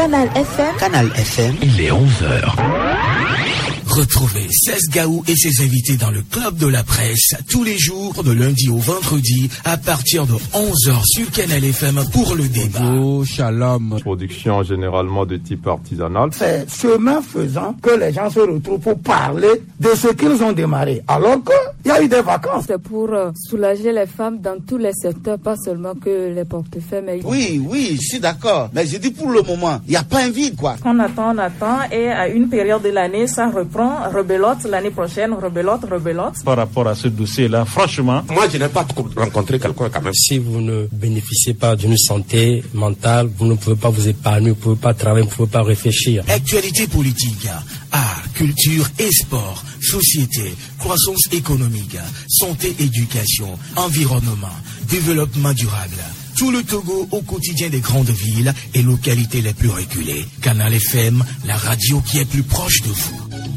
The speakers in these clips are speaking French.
Canal FM. Canal FM. Il est 11h. Retrouvez 16 Gaou et ses invités dans le Club de la Presse tous les jours de lundi au vendredi à partir de 11h sur Canal FM pour le débat. Bonjour, shalom. Production généralement de type artisanal. C'est chemin faisant que les gens se retrouvent pour parler de ce qu'ils ont démarré. Alors qu'il y a eu des vacances. C'est pour soulager les femmes dans tous les secteurs, pas seulement que les portefeuilles. Mais... Oui, je suis d'accord. Mais je dis pour le moment, il n'y a pas un vide, quoi. On attend, et à une période de l'année, ça reprend. Rebelote, l'année prochaine, rebelote. Par rapport à ce dossier-là, franchement... Moi, je n'ai pas rencontré quelqu'un quand même. Si vous ne bénéficiez pas d'une santé mentale, vous ne pouvez pas vous épargner, vous ne pouvez pas travailler, vous ne pouvez pas réfléchir. Actualité politique, art, culture et sport, société, croissance économique, santé, éducation, environnement, développement durable. Tout le Togo au quotidien des grandes villes et localités les plus reculées. Canal FM, la radio qui est plus proche de vous.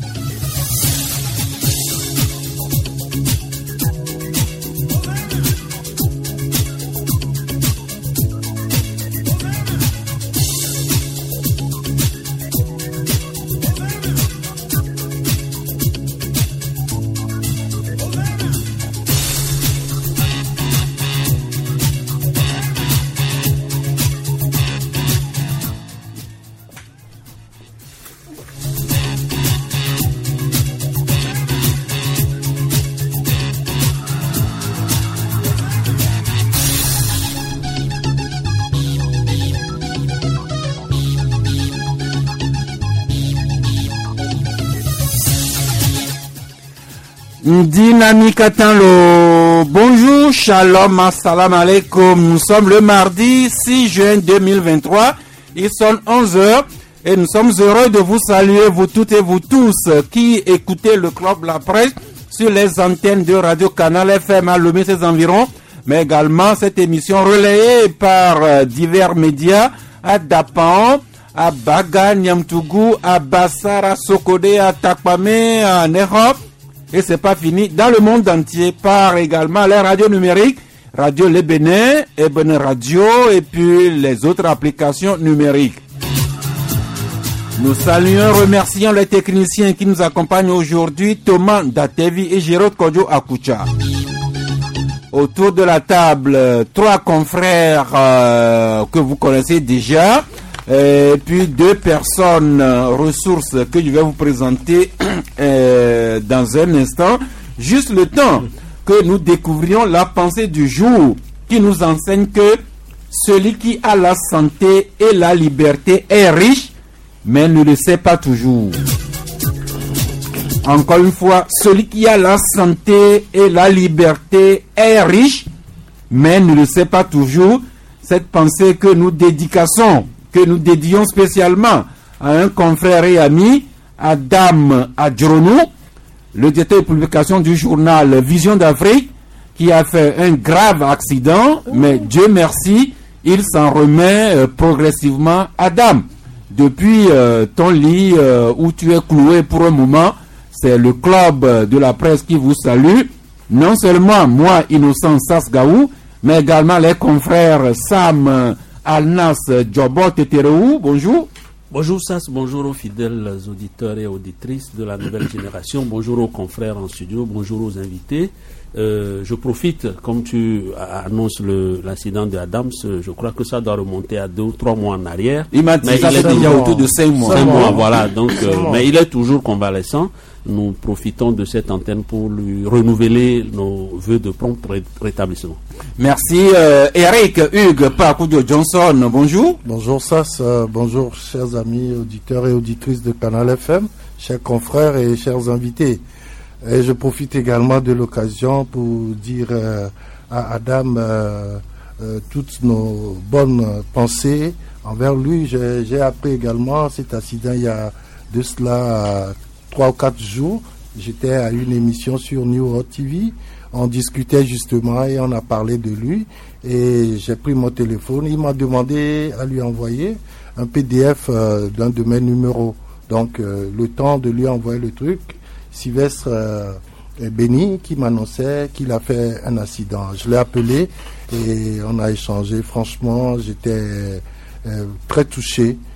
Dynamique attend le bonjour, shalom, assalamu alaikum. Nous sommes le mardi 6 juin 2023. Il sonne 11h et nous sommes heureux de vous saluer, vous toutes et vous tous qui écoutez le Club La Presse sur les antennes de Radio Canal FM à Lomé, ses environs, mais également cette émission relayée par divers médias à Dapan, à Baga, Niamtougou, à Bassara, Sokodé, à Takpame, en Europe. Et c'est pas fini, dans le monde entier, par également les radios numériques, Radio Le Bénin, Ebene Radio, et puis les autres applications numériques. Nous saluons, remercions les techniciens qui nous accompagnent aujourd'hui, Thomas Datevi et Gérard Kodjo Akoucha. Autour de la table, trois confrères que vous connaissez déjà, et puis deux personnes ressources que je vais vous présenter dans un instant. Juste le temps que nous découvrions la pensée du jour qui nous enseigne que celui qui a la santé et la liberté est riche, mais ne le sait pas toujours. Encore une fois, celui qui a la santé et la liberté est riche, mais ne le sait pas toujours. Cette pensée que nous dédions spécialement à un confrère et ami, Adam Adjronou, le directeur de publication du journal Vision d'Afrique, qui a fait un grave accident, mais Dieu merci, il s'en remet progressivement. Adam, depuis ton lit où tu es cloué pour un moment, c'est le Club de la Presse qui vous salue. Non seulement moi, Innocent Sasgaou, mais également les confrères Sam Alnas Djobot et Tereou. Bonjour. Bonjour Sass, bonjour aux fidèles auditeurs et auditrices de la nouvelle génération, bonjour aux confrères en studio, bonjour aux invités. Je profite, comme tu annonces l'incident de Adams, je crois que ça doit remonter à 2 ou 3 mois en arrière. Il m'a dit que ça fait déjà autour de 5 mois. 5 mois, voilà. Donc, mais il est toujours convalescent. Nous profitons de cette antenne pour lui renouveler nos vœux de prompt rétablissement. Merci. Eric Hugues Pakudio Johnson, bonjour. Bonjour Sass, bonjour chers amis auditeurs et auditrices de Canal FM, chers confrères et chers invités. Et je profite également de l'occasion pour dire à Adam toutes nos bonnes pensées envers lui. J'ai appris également cet accident il y a de cela 3 ou 4 jours. J'étais à une émission sur New Road TV. On discutait justement et on a parlé de lui. Et j'ai pris mon téléphone. Il m'a demandé à lui envoyer un PDF d'un de mes numéros. Donc le temps de lui envoyer le truc, Sylvestre Béni qui m'annonçait qu'il a fait un accident. Je l'ai appelé et on a échangé. Franchement, j'étais très touché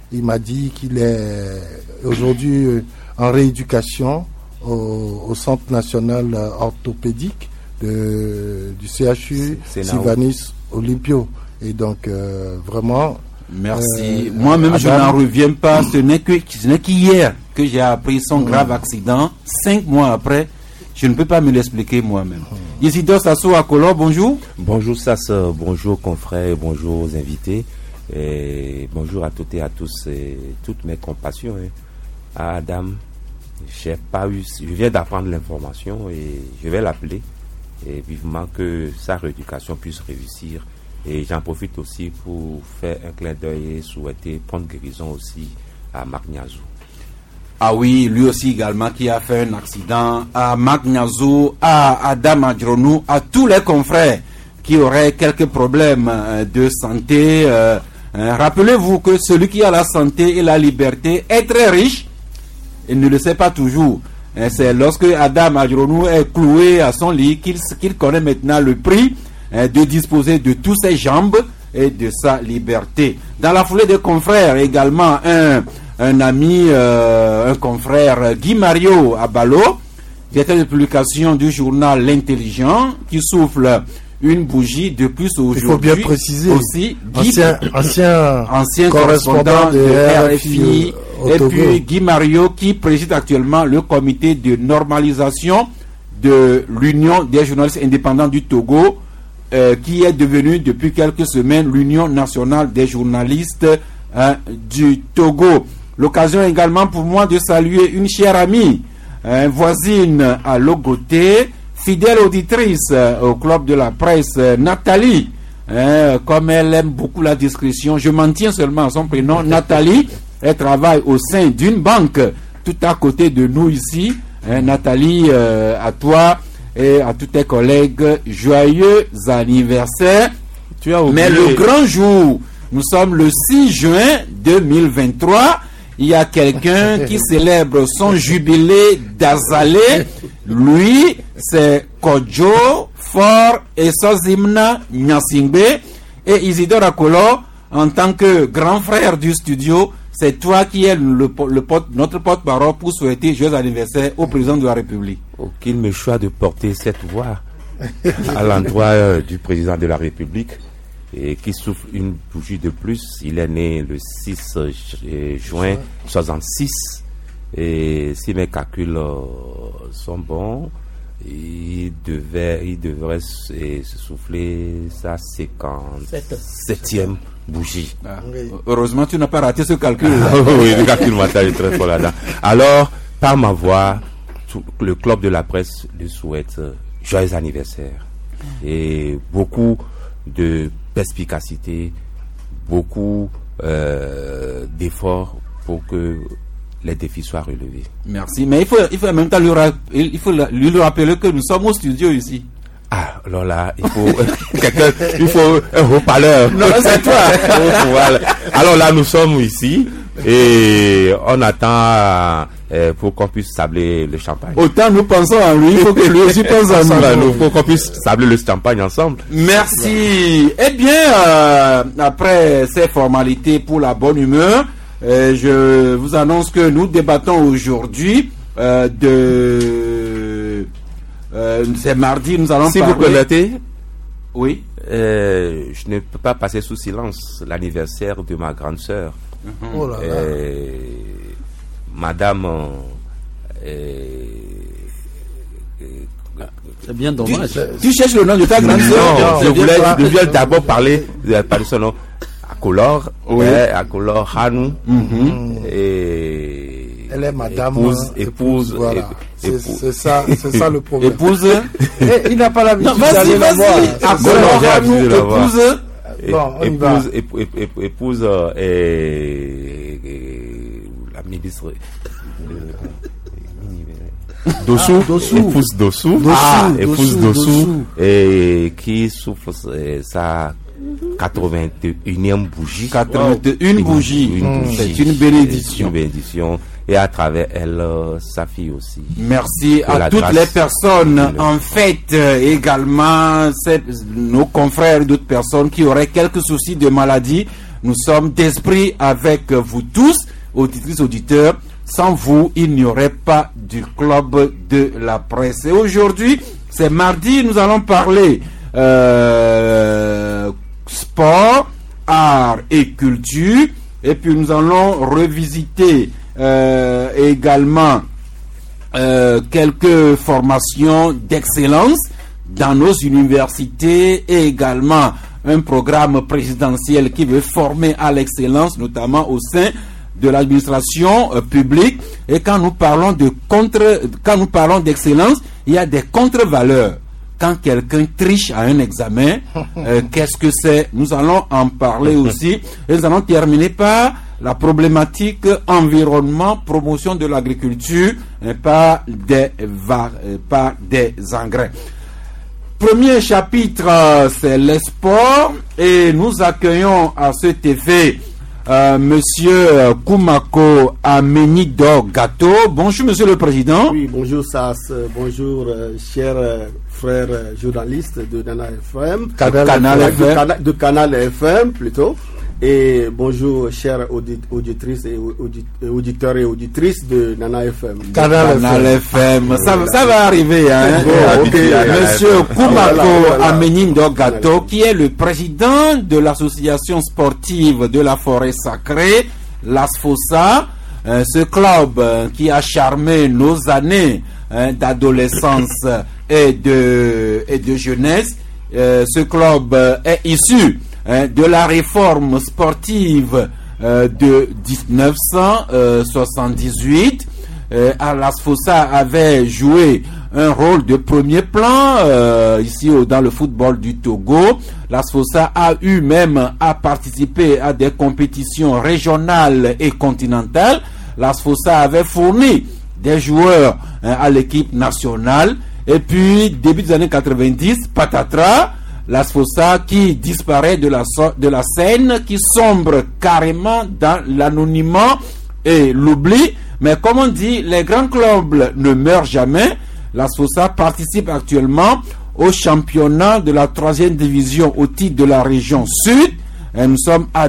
Il m'a dit qu'il est aujourd'hui en rééducation au Centre national orthopédique du CHU Sylvanus Olympio. Et donc, vraiment... Merci. Moi-même, je n'en reviens pas. Ce n'est qu'hier que j'ai appris son grave accident. 5 mois après, je ne peux pas me l'expliquer moi-même. Isidore Sassou Akolo, bonjour. Bonjour Sass, bonjour confrères, bonjour aux invités. Et bonjour à toutes et à tous et toutes mes compassions. À Adam, je viens d'apprendre l'information et je vais l'appeler et vivement que sa rééducation puisse réussir. Et j'en profite aussi pour faire un clin d'œil et souhaiter prendre guérison aussi à Marc Niazou. Ah oui, lui aussi également qui a fait un accident, à Marc Niazou, à Adam Adjonou, à tous les confrères qui auraient quelques problèmes de santé. Rappelez-vous que celui qui a la santé et la liberté est très riche. Il ne le sait pas toujours. C'est lorsque Adam Adjonou est cloué à son lit qu'il connaît maintenant le prix de disposer de tous ses jambes et de sa liberté. Dans la foulée des confrères, également un ami, un confrère, Guy Mario Abalo, directeur de publication du journal L'Intelligent, qui souffle une bougie de plus aujourd'hui. Il faut bien préciser. Aussi, ancien correspondant de RFI et puis Guy Mario qui préside actuellement le comité de normalisation de l'Union des journalistes indépendants du Togo, qui est devenu depuis quelques semaines l'Union nationale des journalistes du Togo. L'occasion également pour moi de saluer une chère amie, voisine à Logoté, fidèle auditrice au club de la presse, Nathalie. Comme elle aime beaucoup la discrétion, je m'en tiens seulement à son prénom, Nathalie. Elle travaille au sein d'une banque tout à côté de nous ici. Nathalie, à toi et à tous tes collègues, joyeux anniversaire. Mais le grand jour, nous sommes le 6 juin 2023. Il y a quelqu'un qui célèbre son jubilé d'Azalé. Lui, c'est Kodjo Fort et Sozimna Nyasingbe. Et Isidore Akolo, en tant que grand frère du studio, c'est toi qui es notre porte-parole pour souhaiter joyeux anniversaire au président de la République. Qu'il me choisit de porter cette voix à l'endroit du président de la République et qui souffle une bougie de plus. Il est né le 6 juin 66 et si mes calculs sont bons, il devrait se souffler sa 57e bougie. Heureusement, tu n'as pas raté ce calcul. Oui, le calcul mental est très fort là-dedans. Alors, par ma voix, le club de la presse lui souhaite joyeux anniversaire et beaucoup de perspicacité, beaucoup d'efforts pour que les défis soient relevés. Merci, mais il faut en même temps lui rappeler que nous sommes au studio ici. Ah, alors là, il faut un haut-parleur. Non, c'est toi. Alors là, nous sommes ici et on attend pour qu'on puisse sabler le champagne. Autant nous pensons à lui, il faut que lui aussi pense à nous. Pour qu'on puisse sabler le champagne ensemble. Merci. Eh bien, après ces formalités pour la bonne humeur, je vous annonce que nous débattons aujourd'hui c'est mardi, nous allons parler... Si vous permettez, oui. Je ne peux pas passer sous silence l'anniversaire de ma grande sœur. Oh là là. Madame... c'est bien dommage. Tu cherches le nom de ta grande sœur? Non, je voulais d'abord parler de son nom. Akolor, oui. Akolor Hanou. Et elle est madame épouse voilà. C'est ça le problème. Épouse. Il n'a pas l'habitude d'aller la voir. Akolor Hanou, épouse. Épouse la ministre Dossou, épouse Dossou, épouse Dossou, et qui souffre sa 81e bougie. 81 bougies. C'est une bénédiction. Une bénédiction. Et à travers elle, sa fille aussi. Merci à toutes les personnes. En fait, également, nos confrères et d'autres personnes qui auraient quelques soucis de maladie. Nous sommes d'esprit avec vous tous, auditrices, auditeurs. Sans vous, il n'y aurait pas du club de la presse. Et aujourd'hui, c'est mardi, nous allons parler sport, art et culture. Et puis nous allons revisiter également quelques formations d'excellence dans nos universités et également un programme présidentiel qui veut former à l'excellence, notamment au sein de l'administration publique. Et quand nous parlons d'excellence, il y a des contre-valeurs. Quand quelqu'un triche à un examen, qu'est-ce que c'est? Nous allons en parler aussi. Et nous allons terminer par la problématique environnement, promotion de l'agriculture, et pas des engrais. Premier chapitre, c'est les sports. Et nous accueillons à ce TV Monsieur Koumako Amenido Gato. Bonjour Monsieur le Président. Oui, bonjour Sas, bonjour chers frères journalistes de Nana FM, de Canal FM plutôt, et bonjour chères auditrices et auditeurs et auditrices de Nana FM. Canal FM, ça va arriver, hein. Monsieur Koumako Amenido Gato, qui est le président de l'association sportive de la forêt sacrée, l'ASFOSA, ce club qui a charmé nos années d'adolescence et de jeunesse. Ce club est issu de la réforme sportive de 1978. L'ASFOSA avait joué un rôle de premier plan ici dans le football du Togo. L'ASFOSA a eu même à participer à des compétitions régionales et continentales. L'ASFOSA avait fourni des joueurs à l'équipe nationale. Et puis, début des années 90, patatras, l'ASFOSA qui disparaît de la scène, qui sombre carrément dans l'anonymat et l'oubli. Mais comme on dit, les grands clubs ne meurent jamais. L'ASFOSA participe actuellement au championnat de la 3e division au titre de la région Sud. Et nous sommes à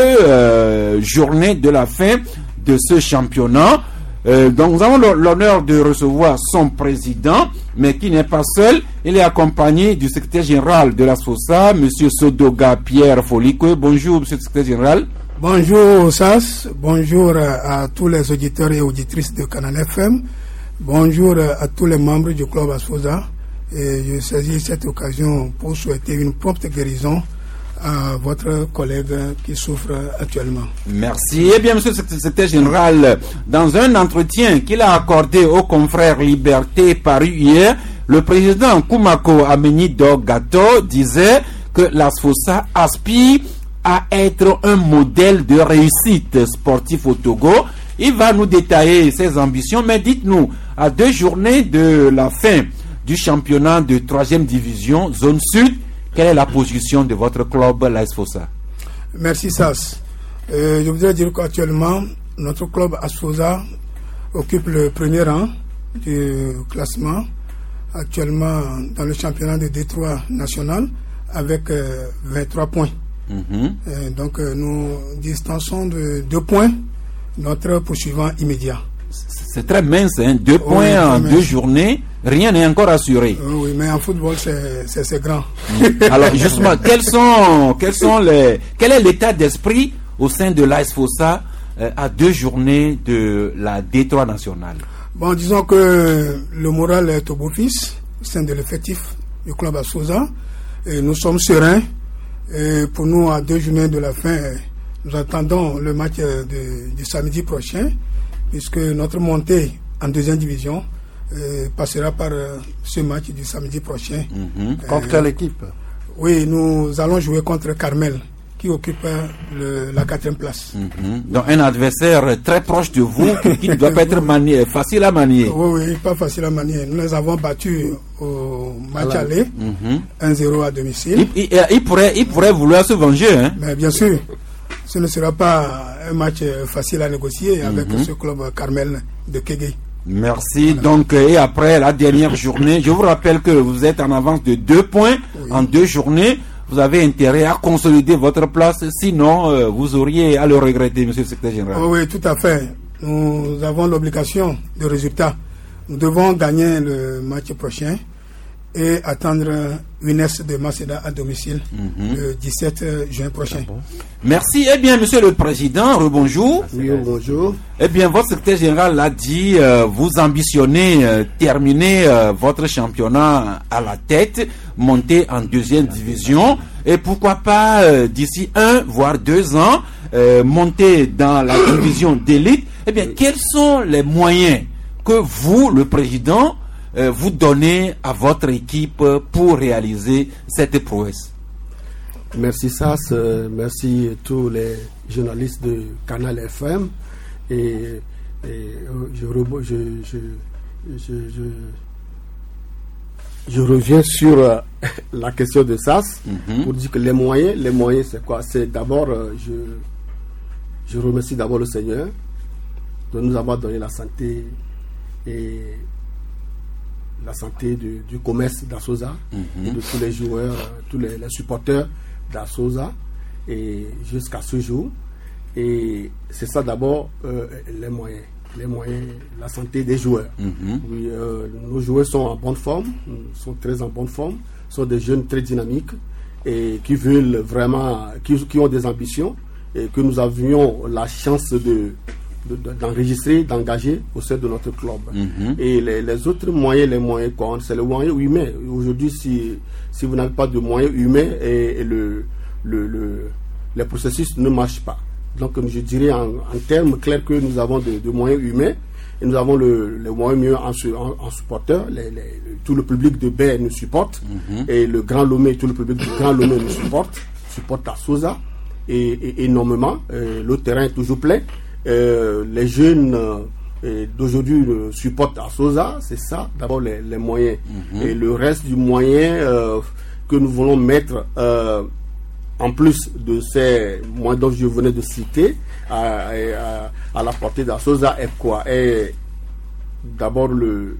2 journées de la fin de ce championnat. Donc nous avons l'honneur de recevoir son président, mais qui n'est pas seul. Il est accompagné du secrétaire général de l'ASFOSA, Monsieur Sodoga Pierre Folikwe. Bonjour, Monsieur le secrétaire général. Bonjour Sas, bonjour à tous les auditeurs et auditrices de Canal FM. Bonjour à tous les membres du club ASFOSA. Et je saisis cette occasion pour souhaiter une prompte guérison à votre collègue qui souffre actuellement. Merci. Eh bien, Monsieur le secrétaire général, dans un entretien qu'il a accordé aux confrères Liberté paru hier, le président Koumako Amenido Gato disait que l'ASFOSA aspire à être un modèle de réussite sportive au Togo. Il va nous détailler ses ambitions, mais dites-nous, à 2 journées de la fin du championnat de 3e division, zone sud, quelle est la position de votre club, l'ASFOSA? Merci Sas. Je voudrais dire qu'actuellement, notre club ASFOSA occupe le premier rang du classement, actuellement dans le championnat de D3 national, avec 23 points. Donc nous distançons de 2 points notre poursuivant immédiat. C'est très mince, hein? 2 points en 2 journées, rien n'est encore assuré. Oui, mais en football, c'est grand. Alors justement, quel est l'état d'esprit au sein de l'ASFOSA à 2 journées de la D3 nationale? Bon, disons que le moral est au beau fixe au sein de l'effectif du club ASFOSA. Et nous sommes sereins. Et pour nous, à 2 journées de la fin, nous attendons le match du samedi prochain, puisque notre montée en 2e division passera par ce match du samedi prochain. Contre quelle équipe? Oui, nous allons jouer contre Carmel, qui occupe la 4e place. Donc un adversaire très proche de vous, qui ne doit pas être facile à manier. Oui, pas facile à manier. Nous les avons battus au match aller, 1-0 à domicile. Il pourrait vouloir se venger, hein? Mais bien sûr. Ce ne sera pas un match facile à négocier avec ce club Carmel de Kégué. Merci. Voilà. Donc, et après la dernière journée, je vous rappelle que vous êtes en avance de 2 points en 2 journées. vous avez intérêt à consolider votre place, sinon vous auriez à le regretter, monsieur le secrétaire général. Oui, tout à fait. Nous avons l'obligation de résultat. Nous devons gagner le match prochain et attendre UNES de Maceda à domicile le 17 juin prochain. Merci. Eh bien, monsieur le président, rebonjour. Oui, bonjour. Eh bien, votre secrétaire général l'a dit, vous ambitionnez terminer votre championnat à la tête, monter en deuxième division, et pourquoi pas d'ici 1 voire 2 ans, monter dans la division d'élite. Eh bien, quels sont les moyens que vous, le président, vous donnez à votre équipe pour réaliser cette prouesse? Merci Sass, merci tous les journalistes de Canal FM et je reviens sur la question de Sass pour dire que les moyens c'est quoi? C'est d'abord, je remercie d'abord le Seigneur de nous avoir donné la santé et la santé du commerce d'Assoza et de tous les joueurs, tous les supporters d'Assoza et jusqu'à ce jour. Et c'est ça d'abord les moyens, la santé des joueurs. Oui, nos joueurs sont en bonne forme, sont très en bonne forme, sont des jeunes très dynamiques et qui veulent vraiment, qui ont des ambitions et que nous avions la chance d'enregistrer, d'engager au sein de notre club. Et les autres moyens, c'est le moyen humain. Aujourd'hui, si vous n'avez pas de moyens humains, et le processus ne marche pas. Donc, je dirais en termes clairs que nous avons de moyens humains, et nous avons le moyen mieux en supporters. Tout le public de Baie nous supporte, et le Grand Lomé, tout le public du Grand Lomé nous supporte Assoza, et énormément. Le terrain est toujours plein. Les jeunes d'aujourd'hui supportent Assoza, c'est ça d'abord les moyens. Et le reste du moyen que nous voulons mettre en plus de ces moyens dont je venais de citer à la portée d'Assoza est quoi? Et d'abord le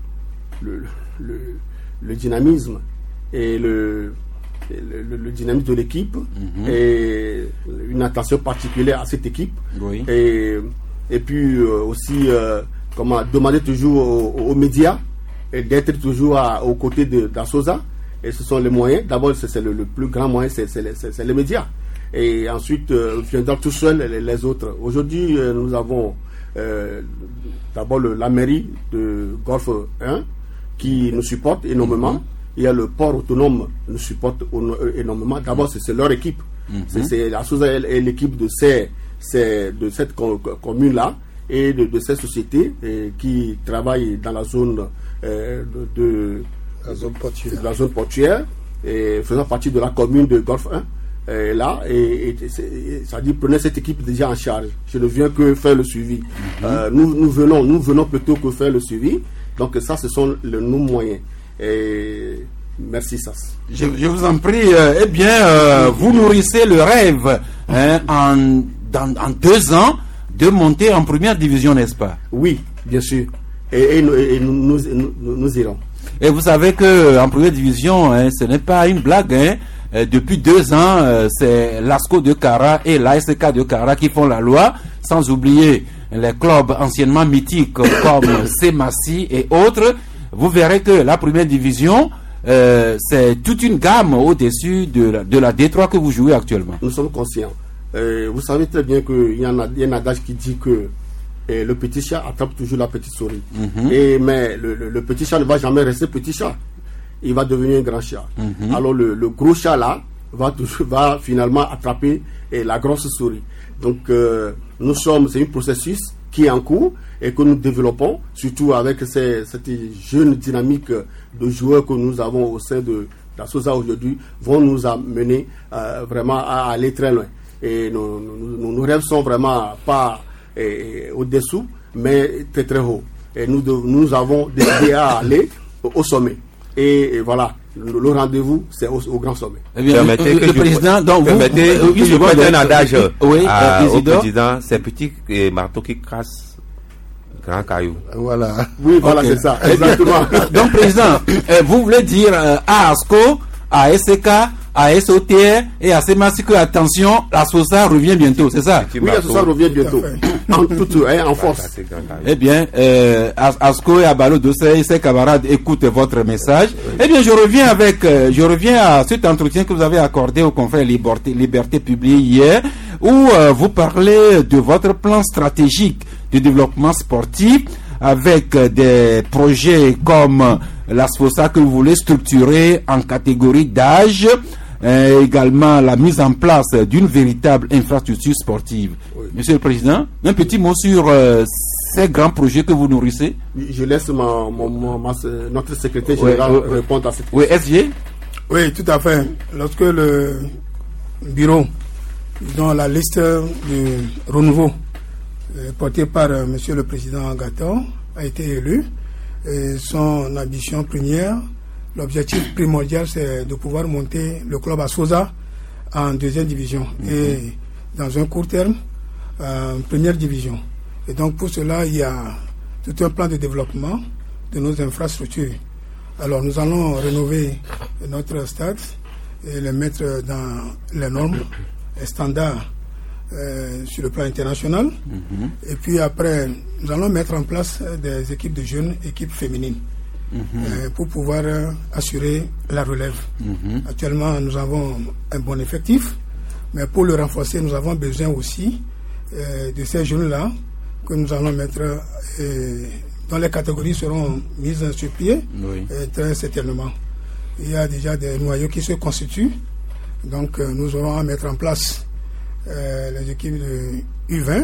dynamisme et le dynamisme de l'équipe et une attention particulière à cette équipe. Et puis aussi demander toujours aux médias et d'être toujours aux côtés d'Assoza. Et ce sont les moyens. D'abord, c'est le plus grand moyen, c'est les médias. Et ensuite, viendront tout seul les autres. Aujourd'hui, nous avons d'abord la mairie de Golfe 1 qui nous supporte énormément. Il y a le port autonome qui nous supporte énormément. D'abord, c'est leur équipe. C'est Assoza et l'équipe de cette commune-là et de ces sociétés qui travaillent dans la zone la zone portuaire et faisant partie de la commune de Golfe 1 et ça dit prenez cette équipe déjà en charge. Je ne viens que faire le suivi. Nous venons plutôt que faire le suivi. Donc ça, ce sont nos moyens. Et merci Sass. Je vous en prie. Eh bien, vous nourrissez le rêve en 2 ans de monter en première division, n'est-ce pas? Oui, bien sûr. Et nous irons. Et vous savez que en première division, ce n'est pas une blague. Depuis 2 ans, c'est l'ASCO de Kara et l'ASK de Kara qui font la loi, sans oublier les clubs anciennement mythiques comme Semassi et autres. Vous verrez que la première division, c'est toute une gamme au-dessus de la D3 que vous jouez actuellement. Nous sommes conscients. Vous savez très bien qu'il y a un adage qui dit que le petit chat attrape toujours la petite souris. Mais le petit chat ne va jamais rester petit chat. Il va devenir un grand chat. Alors le gros chat là va finalement attraper la grosse souris. Donc c'est un processus qui est en cours et que nous développons, surtout avec cette jeune dynamique de joueurs que nous avons au sein de Assoza aujourd'hui, vont nous amener vraiment à aller très loin. Et nos rêves sont vraiment pas au-dessous, mais très très haut. Et nous avons décidé à aller au sommet. Et voilà, le rendez-vous, c'est au grand sommet. Eh bien, le président, donc permettez que je prenne un adage au président, c'est petit marteau qui casse grand caillou. Voilà. Oui, voilà, c'est ça. Exactement. Donc, président, vous voulez dire à ASCO, à SK, à SOTR et à Semassi que, attention, la SOSA revient bientôt, c'est ça? Oui, la SOSA revient bientôt. En force. Eh bien, Asko et Abalo Dossé et ses camarades écoutent votre message. Eh bien, je reviens à cet entretien que vous avez accordé au confrère Liberté publié hier, où vous parlez de votre plan stratégique de développement sportif avec des projets comme la SFOSA que vous voulez structurer en catégorie d'âge, également la mise en place d'une véritable infrastructure sportive. Oui. Monsieur le Président, un petit mot sur ces grands projets que vous nourrissez. Je laisse notre secrétaire général répondre à cette question. Oui, SG? Oui, tout à fait. Lorsque le bureau, dans la liste du renouveau porté par Monsieur le Président Gator, a été élu, et son ambition première, l'objectif primordial, c'est de pouvoir monter le club Asfosa en deuxième division et dans un court terme, en première division. Et donc pour cela, il y a tout un plan de développement de nos infrastructures. Alors nous allons rénover notre stade et le mettre dans les normes et standards sur le plan international. Et puis après, nous allons mettre en place des équipes de jeunes, équipes féminines, pour pouvoir assurer la relève. Actuellement, nous avons un bon effectif, mais pour le renforcer, nous avons besoin aussi de ces jeunes-là que nous allons mettre, dont les catégories seront mises sur pied, très certainement. Il y a déjà des noyaux qui se constituent, donc nous aurons à mettre en place les équipes de U20,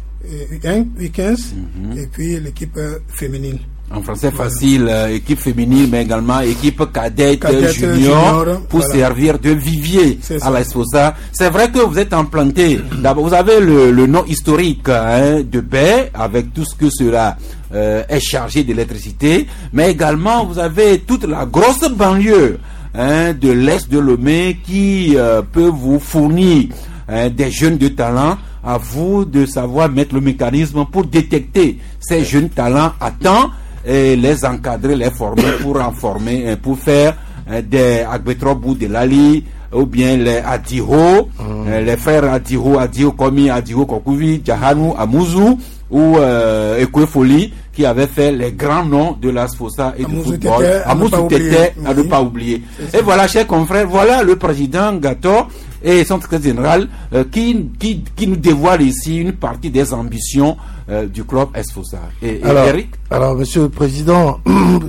U1, U15 et puis l'équipe féminine. En français facile, équipe féminine, mais également équipe cadette junior pour servir de vivier à la SFOSA. C'est vrai que vous êtes implanté. D'abord, vous avez le nom historique de Baie, avec tout ce que cela est chargé d'électricité, mais également vous avez toute la grosse banlieue de l'Est de Lomé qui peut vous fournir des jeunes de talent. À vous de savoir mettre le mécanisme pour détecter ces jeunes talents à temps et les encadrer, les former pour en former, pour faire des Agbetrobou de Lali ou bien les Adiro, les frères Adiro Komi, Adiro Kokuvi, Djahanu, Amuzu ou Ekwefoli qui avaient fait les grands noms de la SFOSA et du football. Amuzu Tete, à ne pas oublier. Et voilà, chers confrères, voilà le président Gator et son secrétaire général qui nous dévoile ici une partie des ambitions du club SFOSA. Et Eric? Alors, Monsieur le Président,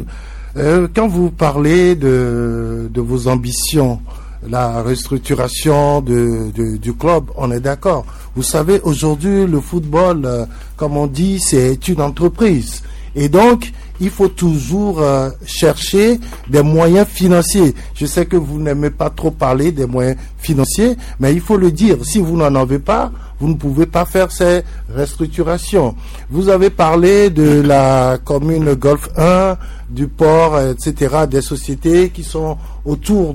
quand vous parlez de vos ambitions, la restructuration du club, on est d'accord. Vous savez, aujourd'hui, le football, comme on dit, c'est une entreprise. Et donc, il faut toujours chercher des moyens financiers. Je sais que vous n'aimez pas trop parler des moyens financiers, mais il faut le dire. Si vous n'en avez pas, vous ne pouvez pas faire ces restructurations. Vous avez parlé de la commune Golfe 1, du port, etc., des sociétés qui sont autour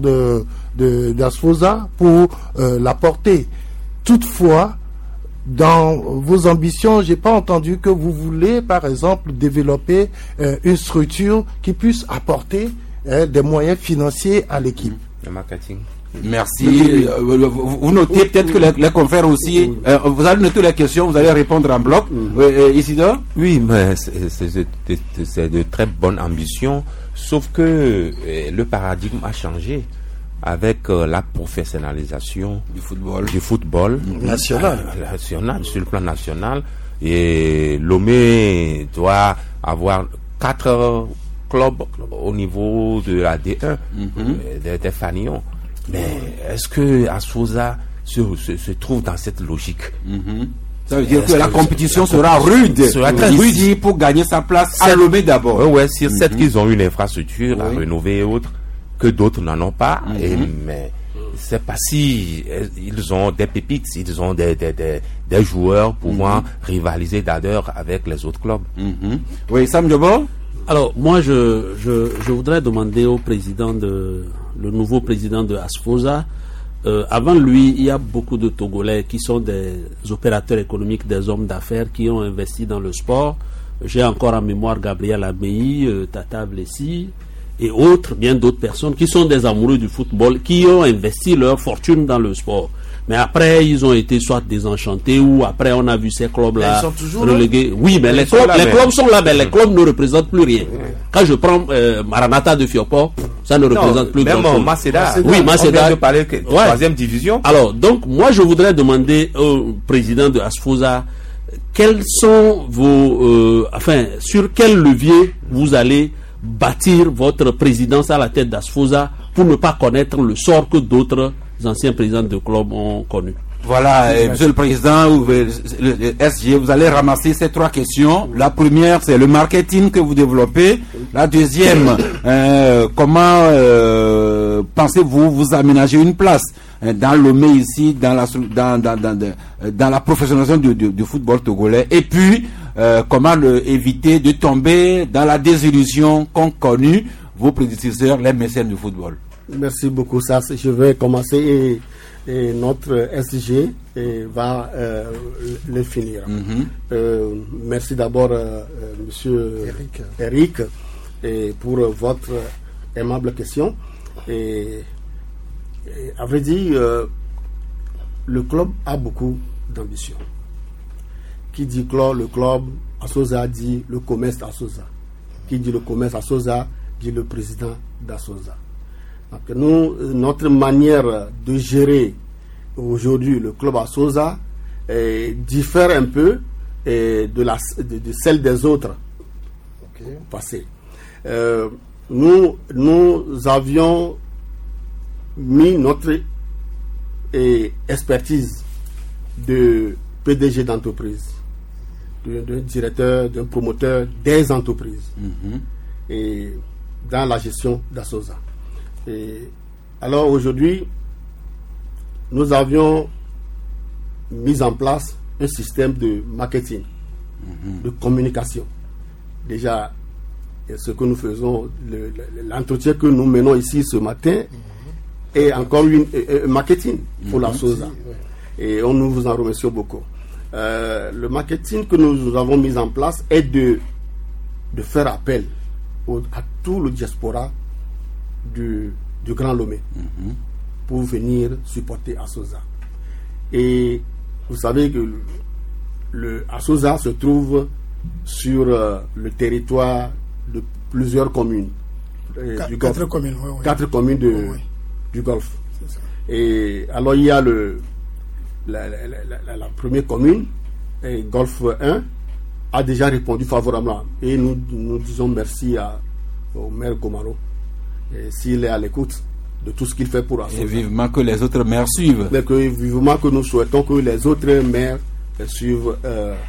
d'Asfosa pour la porter. Toutefois, dans vos ambitions, j'ai pas entendu que vous voulez, par exemple, développer une structure qui puisse apporter des moyens financiers à l'équipe. Le marketing. Merci. Vous notez peut-être que les confrères aussi, vous allez noter les questions, vous allez répondre en bloc. Isidore? Oui, mais c'est de très bonnes ambitions, sauf que le paradigme a changé avec la professionnalisation du football national, sur le plan national. Et Lomé doit avoir 4 clubs au niveau de la D1 des Fanions. Mais est-ce que Asfosa se trouve dans cette logique? Ça veut dire que la compétition sera rude. Ici, pour gagner sa place à Lomé d'abord. Oui, sur cette qu'ils ont une infrastructure à rénover et autres, que d'autres n'en ont pas. Mais c'est pas si ils ont des pépites, ils ont des joueurs pouvant rivaliser d'ailleurs avec les autres clubs. Oui, Sam Djobo? Alors, moi, je voudrais demander au président le nouveau président de Asfosa. Avant lui, il y a beaucoup de Togolais qui sont des opérateurs économiques, des hommes d'affaires qui ont investi dans le sport. J'ai encore en mémoire Gabriel Ameyi, Tata Blessi, et autres, bien d'autres personnes qui sont des amoureux du football, qui ont investi leur fortune dans le sport. Mais après, ils ont été soit désenchantés ou après, on a vu ces clubs-là relégués. Oui, mais les clubs sont là, mais les clubs ne représentent plus rien. Quand je prends Maranatha de Fiopo, ça ne représente plus grand-chose. Maceda. Oui, Maceda. On vient de parler de troisième division. Alors, donc, moi, je voudrais demander au président de Asfosa, quels sont vos... sur quel levier vous allez bâtir votre présidence à la tête d'Asfosa pour ne pas connaître le sort que d'autres anciens présidents de club ont connu. Voilà, Monsieur le Président, le SG, vous allez ramasser ces 3 questions. La première, c'est le marketing que vous développez. La deuxième, comment pensez-vous vous aménager une place dans l'OME ici, dans la professionnalisation du football togolais. Et puis, comment éviter de tomber dans la désillusion qu'ont connue vos prédécesseurs, les mécènes du football. Merci beaucoup, ça. Je vais commencer et notre SG va le finir. Merci d'abord, Monsieur Eric, pour votre aimable question. Et à vrai dire, le club a beaucoup d'ambition. Qui dit club, le club Asfosa dit le commerce Asfosa. Qui dit le commerce Asfosa dit le président d'Asfosa. Donc notre manière de gérer aujourd'hui le club Asfosa diffère un peu de celle des autres passés. Nous avions mis notre expertise de PDG d'entreprise, d'un directeur, d'un promoteur des entreprises et dans la gestion d'Asfosa. Alors aujourd'hui, nous avions mis en place un système de marketing, de communication. Déjà, ce que nous faisons, l'entretien que nous menons ici ce matin est encore un marketing pour la Asfosa. Et nous vous en remercions beaucoup. Le marketing que nous avons mis en place est de faire appel à tout le diaspora du Grand Lomé pour venir supporter Asfosa. Et vous savez que le Asfosa se trouve sur le territoire de plusieurs communes. Quatre communes, oui. 4 communes du Golfe. Et alors il y a la première commune, Golfe 1, a déjà répondu favorablement. Et nous disons merci au maire Gomaro, s'il est à l'écoute de tout ce qu'il fait pour Asfosa. Et vivement que les autres maires suivent. Mais vivement que nous souhaitons que les autres maires suivent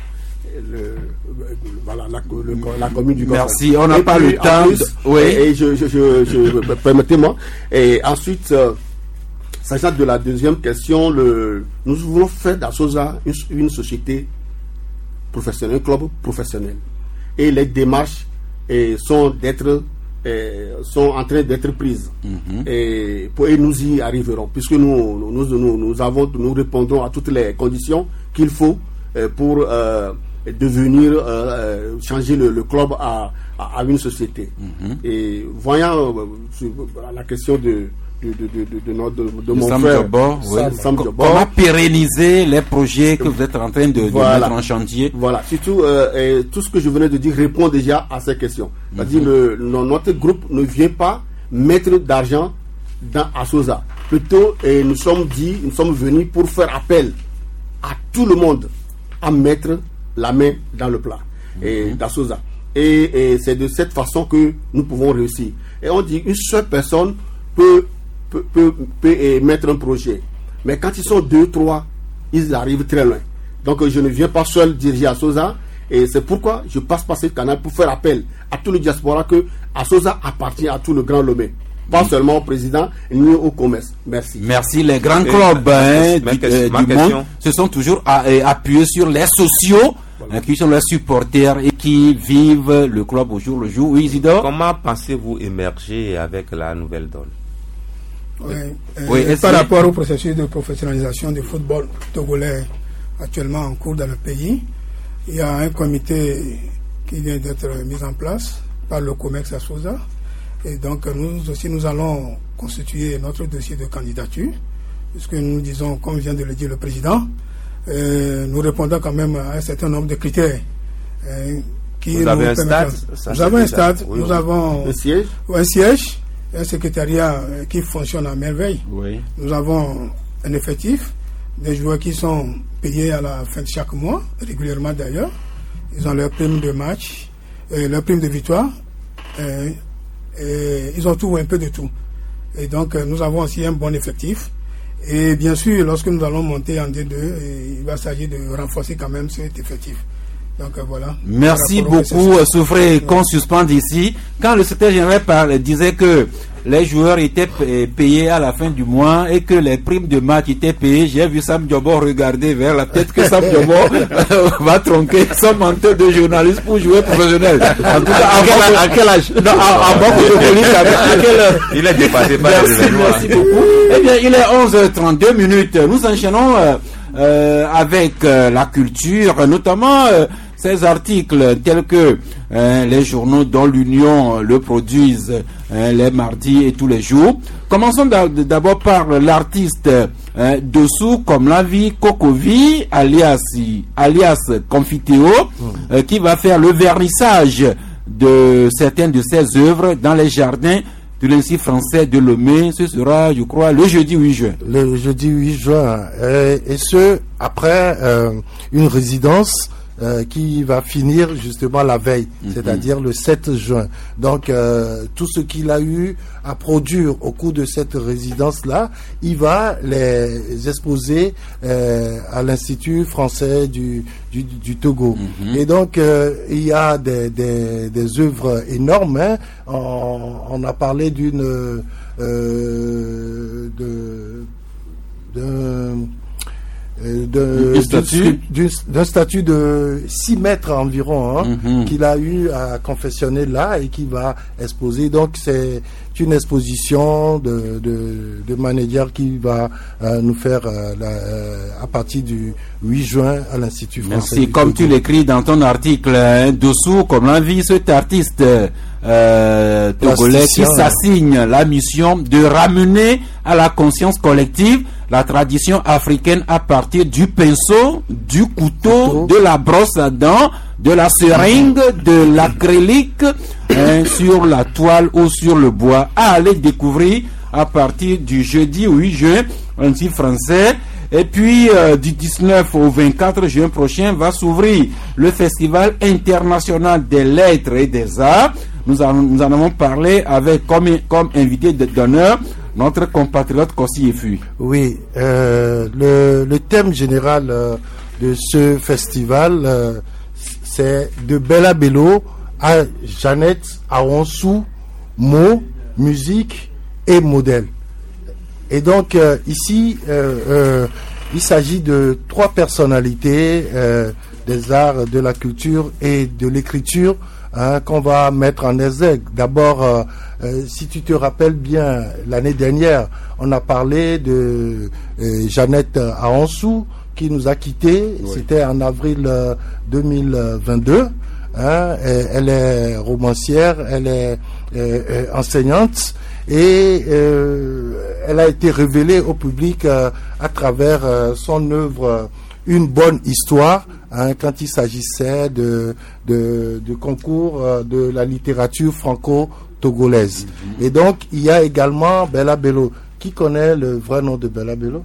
la commune du Golfe. Merci, on n'a pas le temps. Permettez-moi. Et ensuite, sachant de la deuxième question, nous voulons faire d'Asfosa une société professionnelle, un club professionnel. Et les démarches sont en train d'être prises. Et nous y arriverons, puisque nous répondrons à toutes les conditions qu'il faut pour devenir changer le club à une société. Et voyant la question de mon frère Sam Djobor, comment pérenniser les projets que vous êtes en train de mettre en chantier. Voilà, surtout tout ce que je venais de dire répond déjà à ces questions. C'est-à-dire notre groupe ne vient pas mettre d'argent dans Asfosa. Plutôt, nous sommes venus pour faire appel à tout le monde à mettre la main dans le plat d'Asfosa. Et c'est de cette façon que nous pouvons réussir. Et on dit une seule personne peut mettre un projet. Mais quand ils sont 2, 3, ils arrivent très loin. Donc je ne viens pas seul diriger Asfosa. Et c'est pourquoi je passe par ce canal pour faire appel à tout le diaspora que Asfosa appartient à tout le Grand Lomé. Pas seulement au président, ni au commerce. Merci. Merci. Les grands clubs du monde se sont toujours appuyés sur les sociaux, qui sont les supporters et qui vivent le club au jour le jour. Oui, Isidore. Comment pensez-vous émerger avec la nouvelle donne? Par rapport au processus de professionnalisation du football togolais actuellement en cours dans le pays, il y a un comité qui vient d'être mis en place par le COMEX Asfosa Et donc nous aussi, nous allons constituer notre dossier de candidature, puisque nous disons, comme vient de le dire le président, nous répondons quand même à un certain nombre de critères. Vous avez un stade? Nous avons un stade, oui, nous avons un siège, un secrétariat qui fonctionne à merveille. Oui. Nous avons un effectif, des joueurs qui sont payés à la fin de chaque mois, régulièrement d'ailleurs. Ils ont leur prime de match, leur prime de victoire, et ils ont tout, un peu de tout. Et donc nous avons aussi un bon effectif. Et bien sûr, lorsque nous allons monter en D2, il va s'agir de renforcer quand même cet effectif. Donc voilà. Merci beaucoup, Soufré, qu'on suspende ici. Quand le secrétaire général disait que les joueurs étaient payés à la fin du mois et que les primes de match étaient payées, j'ai vu Sam Diobo regarder vers la tête que Sam Diobo va tronquer son menteur de journaliste pour jouer professionnel. En tout cas, à quel âge? Non, à beaucoup de police, à quelle heure? Il est dépassé par merci beaucoup. Eh bien, il est 11h32 minutes. Nous enchaînons avec la culture, notamment ces articles tels que les journaux dont l'Union le produisent les mardis et tous les jours. Commençons d'abord par l'artiste Dessous comme la vie Kokovi, alias Confiteo, qui va faire le vernissage de certaines de ses œuvres dans les jardins de l'Institut français de Lomé. Ce sera, je crois, le jeudi 8 juin. Le jeudi 8 juin. Et ce, après une résidence qui va finir justement la veille, c'est-à-dire le 7 juin. Donc, tout ce qu'il a eu à produire au cours de cette résidence-là, il va les exposer à l'Institut français du Togo. Et donc, il y a des œuvres énormes. Hein. On a parlé d'un statut de 6 mètres environ qu'il a eu à confectionner là et qui va exposer. Donc c'est une exposition de manager qui va nous faire à partir du 8 juin à l'Institut français. Merci. Comme tu l'écris dans ton article, dessous, comme l'envie cet artiste togolais qui s'assigne la mission de ramener à la conscience collective la tradition africaine à partir du pinceau, du couteau, de la brosse à dents, de la seringue, de l'acrylique, sur la toile ou sur le bois. À aller découvrir à partir du jeudi 8 juin, un site français. Et puis, du 19 au 24 juin prochain, va s'ouvrir le Festival international des lettres et des arts. Nous en avons parlé avec comme invité d'honneur notre compatriote Kossi Efu. Oui, le thème général de ce festival, c'est de Bella Bello à Jeannette Aonsou, mots, musique et modèle. Et donc ici, il s'agit de 3 personnalités des arts, de la culture et de l'écriture qu'on va mettre en exergue. D'abord, si tu te rappelles bien, l'année dernière, on a parlé de Jeannette Aonsou qui nous a quittés. Oui. C'était en avril 2022. Elle est romancière, elle est enseignante et elle a été révélée au public à travers son œuvre Une bonne histoire, quand il s'agissait de concours de la littérature franco-togolaise. Et donc, il y a également Bella Bello. Qui connaît le vrai nom de Bella Bello?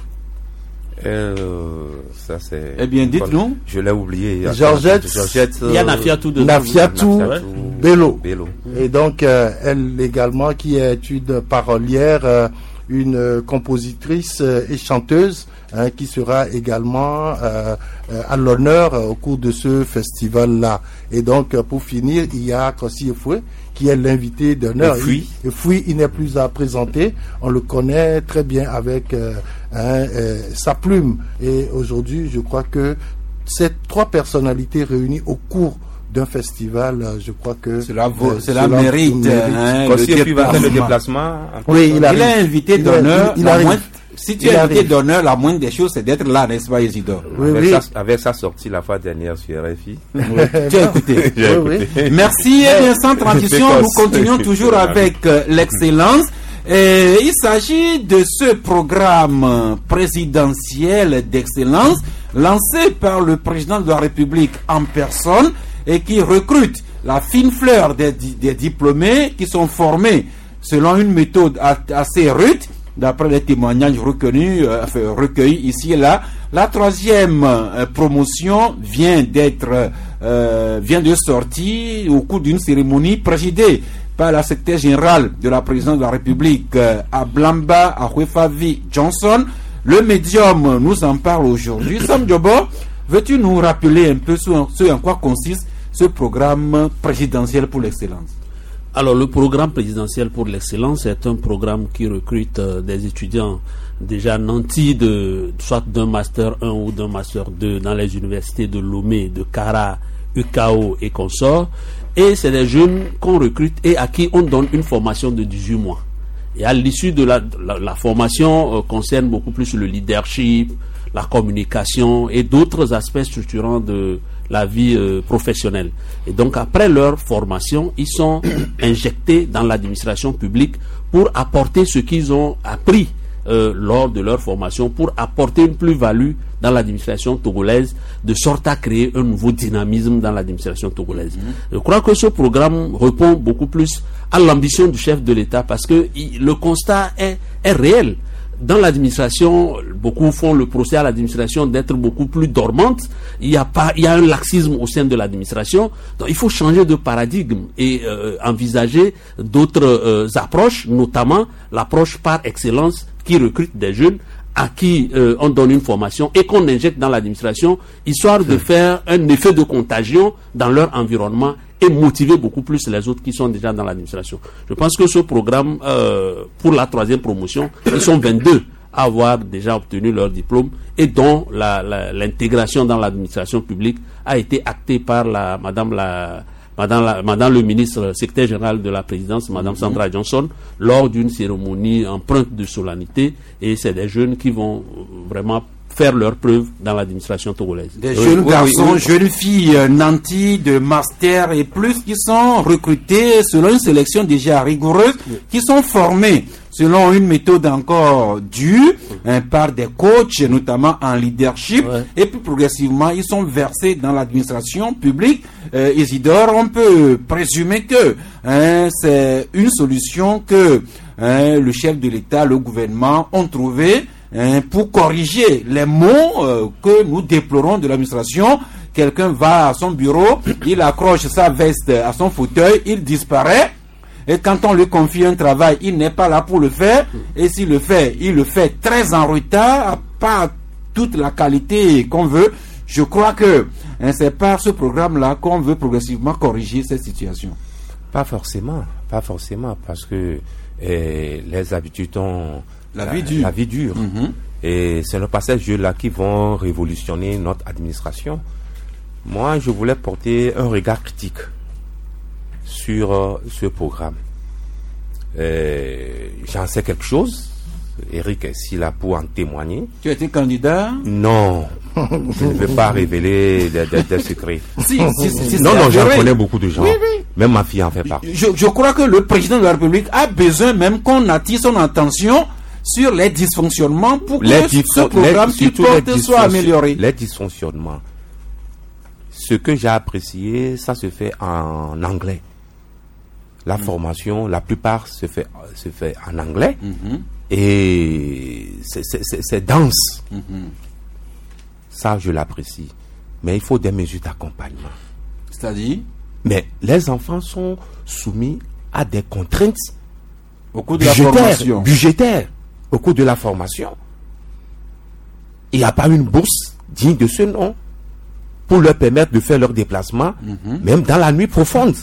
Ça c'est. Eh bien, dites-nous. Je l'ai oublié. Georgette. Il y a Nafiatou de Nafiatou Bello. Et donc, elle également, qui est une parolière, une compositrice et chanteuse, qui sera également à l'honneur au cours de ce festival-là. Et donc, pour finir, il y a Kossi Efu, qui est l'invité d'honneur. Efu, il n'est plus à présenter. On le connaît très bien avec sa plume. Et aujourd'hui, je crois que ces 3 personnalités réunies au cours d'un festival, je crois que cela mérite. Kossi Efu va faire le déplacement. Oui, il est invité d'honneur. Si tu es invité d'honneur, la moindre des choses, c'est d'être là, n'est-ce pas, Isidore? Avec sa sortie la fois dernière sur RFI. Tu as écouté. Merci. Et bien, sans transition, nous continuons toujours avec l'excellence. Il s'agit de ce programme présidentiel d'excellence lancé par le président de la République en personne et qui recrute la fine fleur des diplômés qui sont formés selon une méthode assez rude, d'après les témoignages recueillis ici et là. La troisième promotion vient de sortir au cours d'une cérémonie présidée par la secrétaire générale de la présidence de la République, Ablamba Ahwefavi Johnson. Le médium nous en parle aujourd'hui. Sam Diobo, veux-tu nous rappeler un peu ce en quoi consiste ce programme présidentiel pour l'excellence? Alors, le programme présidentiel pour l'excellence est un programme qui recrute des étudiants déjà nantis soit d'un master 1 ou d'un master 2 dans les universités de Lomé, de Kara, UKO et consorts. Et c'est des jeunes qu'on recrute et à qui on donne une formation de 18 mois. Et à l'issue de la formation concerne beaucoup plus le leadership, la communication et d'autres aspects structurants de la vie professionnelle. Et donc après leur formation, ils sont injectés dans l'administration publique pour apporter ce qu'ils ont appris lors de leur formation, pour apporter une plus-value dans l'administration togolaise, de sorte à créer un nouveau dynamisme dans l'administration togolaise. Je crois que ce programme répond beaucoup plus à l'ambition du chef de l'État parce que le constat est réel. Dans l'administration, beaucoup font le procès à l'administration d'être beaucoup plus dormante. Il y a un laxisme au sein de l'administration. Donc il faut changer de paradigme et envisager d'autres approches, notamment l'approche par excellence qui recrute des jeunes à qui on donne une formation et qu'on injecte dans l'administration, histoire de faire un effet de contagion dans leur environnement et motiver beaucoup plus les autres qui sont déjà dans l'administration. Je pense que ce programme, pour la troisième promotion, ils sont 22 à avoir déjà obtenu leur diplôme et dont l'intégration dans l'administration publique a été actée par Madame le ministre secrétaire général de la présidence, Madame Sandra Johnson, lors d'une cérémonie empreinte de solennité. Et c'est des jeunes qui vont vraiment faire leurs preuves dans l'administration togolaise. Des jeunes garçons, jeunes filles nantis de master et plus qui sont recrutés selon une sélection déjà rigoureuse, qui sont formés selon une méthode encore dure par des coachs, notamment en leadership, et puis progressivement, ils sont versés dans l'administration publique. Isidore, on peut présumer que c'est une solution que le chef de l'État, le gouvernement ont trouvé pour corriger les mots que nous déplorons de l'administration. Quelqu'un va à son bureau, il accroche sa veste à son fauteuil, il disparaît. Et quand on lui confie un travail, il n'est pas là pour le faire. Et s'il le fait, il le fait très en retard, pas toute la qualité qu'on veut. Je crois que c'est par ce programme-là qu'on veut progressivement corriger cette situation. Pas forcément, parce que les habitudes ont la vie dure. Et c'est le passage-là qui vont révolutionner notre administration. Moi, je voulais porter un regard critique sur ce programme. J'en sais quelque chose. Eric, s'il a pour en témoigner. Tu étais candidat? Non, je ne veux pas révéler des secrets. Si, non, j'en connais beaucoup de gens. Oui. Même ma fille en fait partie. Je crois que le président de la République a besoin même qu'on attire son attention sur les dysfonctionnements pour que ce programme qui porte soit amélioré. Les dysfonctionnements. Ce que j'ai apprécié, ça se fait en anglais. La formation, la plupart se fait en anglais. Et c'est dense. Ça, je l'apprécie. Mais il faut des mesures d'accompagnement. C'est-à-dire? Mais les enfants sont soumis à des contraintes au cours de la formation. Budgétaires. Au cours de la formation. Il n'y a pas une bourse digne de ce nom pour leur permettre de faire leur déplacement, même dans la nuit profonde.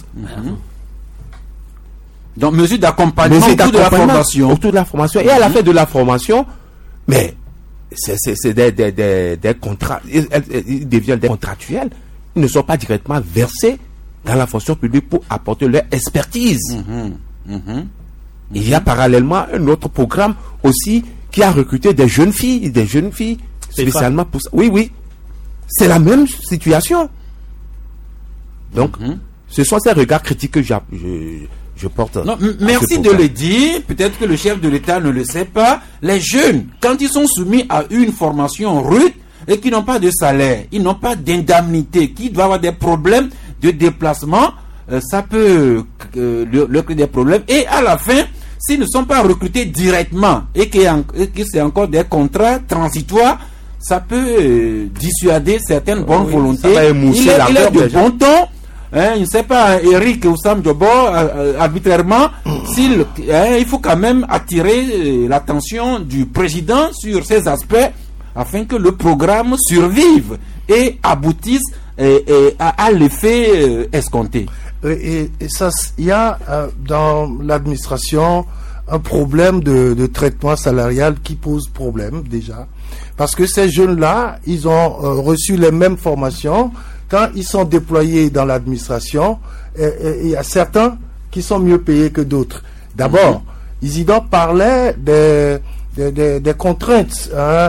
Donc, mesure d'accompagnement autour de la formation. Autour de la formation. Et à la fin de la formation, mais c'est des contrats, ils deviennent des contractuels. Ils ne sont pas directement versés dans la fonction publique pour apporter leur expertise. Il y a parallèlement un autre programme aussi qui a recruté des jeunes filles spécialement pour ça. Oui. C'est la même situation. Donc, ce sont ces regards critiques que je porte. Non, merci de le dire. Peut-être que le chef de l'État ne le sait pas. Les jeunes, quand ils sont soumis à une formation rude et qui n'ont pas de salaire, ils n'ont pas d'indemnité, qui doivent avoir des problèmes de déplacement, ça peut leur créer des problèmes. Et à la fin, s'ils ne sont pas recrutés directement et que c'est encore des contrats transitoires, ça peut dissuader certaines bonnes volontés. Il est de bon ton. Je ne sais pas, Eric ou Sam Djobo, arbitrairement, il faut quand même attirer l'attention du président sur ces aspects afin que le programme survive et aboutisse à l'effet escompté. Et ça, il y a dans l'administration un problème de traitement salarial qui pose problème déjà. Parce que ces jeunes-là, ils ont reçu les mêmes formations. Quand ils sont déployés dans l'administration, il y a certains qui sont mieux payés que d'autres. D'abord, Isidore parlait des contraintes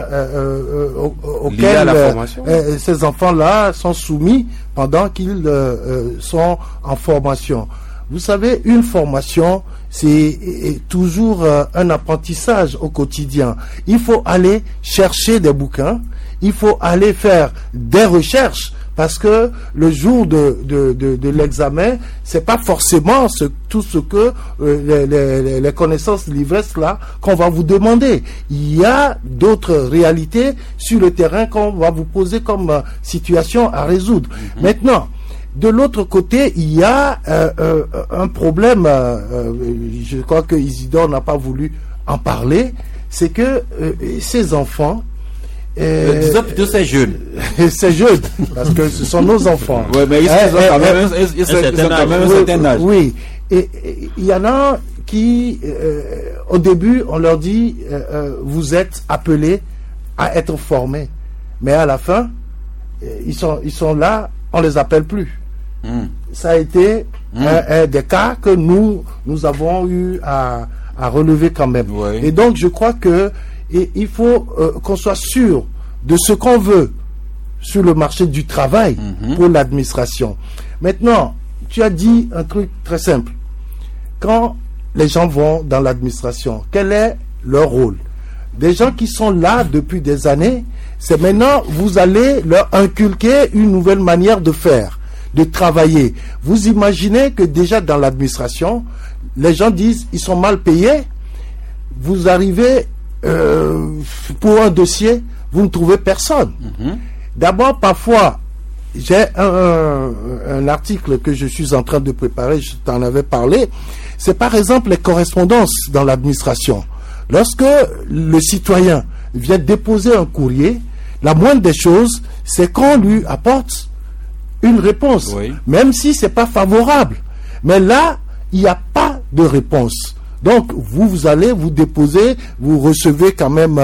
auxquelles ces enfants-là sont soumis pendant qu'ils sont en formation. Vous savez, une formation, c'est toujours un apprentissage au quotidien. Il faut aller chercher des bouquins, il faut aller faire des recherches, parce que le jour de l'examen, c'est pas forcément tout ce que les connaissances l'ivresse là qu'on va vous demander. Il y a d'autres réalités sur le terrain qu'on va vous poser comme situation à résoudre. Maintenant, de l'autre côté, il y a un problème, je crois que Isidore n'a pas voulu en parler, c'est que ces enfants, disons plutôt ces jeunes. Ces jeunes, parce que ce sont nos enfants. Oui, mais ils ont quand même un certain âge. Oui, et il y en a qui, au début, on leur dit, vous êtes appelés à être formés. Mais à la fin, ils sont là, on les appelle plus. Ça a été des cas que nous avons eu à relever quand même. Oui. Et donc, je crois que il faut qu'on soit sûr de ce qu'on veut sur le marché du travail pour l'administration. Maintenant, tu as dit un truc très simple. Quand les gens vont dans l'administration, quel est leur rôle? Des gens qui sont là depuis des années, c'est maintenant, vous allez leur inculquer une nouvelle manière de faire, de travailler. Vous imaginez que déjà dans l'administration, les gens disent, ils sont mal payés. Vous arrivez pour un dossier, vous ne trouvez personne. D'abord, parfois, j'ai un article que je suis en train de préparer, je t'en avais parlé, c'est par exemple les correspondances dans l'administration. Lorsque le citoyen vient déposer un courrier, la moindre des choses, c'est qu'on lui apporte une réponse, même si c'est pas favorable. Mais là, il n'y a pas de réponse. Donc, vous allez vous déposer, vous recevez quand même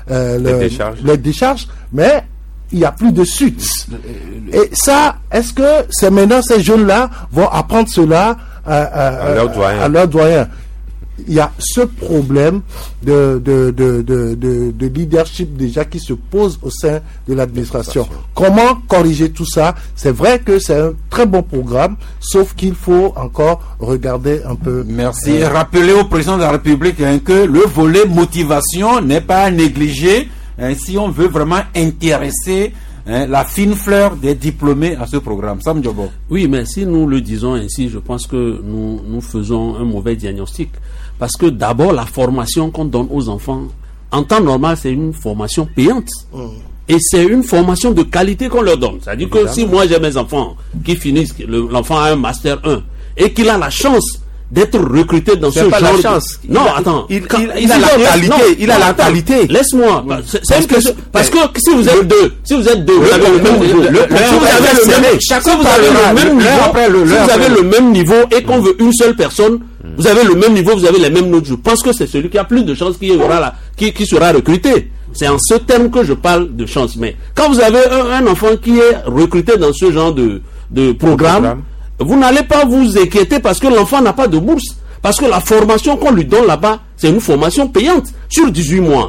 les décharges, mais il n'y a plus de suite. Et ça, est-ce que c'est maintenant ces jeunes-là vont apprendre cela à leurs doyens? Il y a ce problème de leadership déjà qui se pose au sein de l'administration. Comment corriger tout ça? C'est vrai que c'est un très bon programme, sauf qu'il faut encore regarder un peu. Merci. Rappelez au président de la République que le volet motivation n'est pas à négliger si on veut vraiment intéresser la fine fleur des diplômés à ce programme. Sam Djobo. Oui, mais si nous le disons ainsi, je pense que nous faisons un mauvais diagnostic. Parce que d'abord, la formation qu'on donne aux enfants, en temps normal, c'est une formation payante. Et c'est une formation de qualité qu'on leur donne. C'est-à-dire que si moi j'ai mes enfants qui finissent, l'enfant a un Master 1, et qu'il a la chance d'être recruté dans ce genre de... chance. Non, attends. Il a la qualité. Il a la qualité. Laisse-moi. Parce que si vous êtes deux, vous avez le même niveau. Si vous avez le même niveau et qu'on veut une seule personne, vous avez le même niveau, vous avez les mêmes notes. Je pense que c'est celui qui a plus de chances qui sera recruté. C'est en ce terme que je parle de chance. Mais quand vous avez un enfant qui est recruté dans ce genre de programme, vous n'allez pas vous inquiéter parce que l'enfant n'a pas de bourse. Parce que la formation qu'on lui donne là-bas, c'est une formation payante sur 18 mois.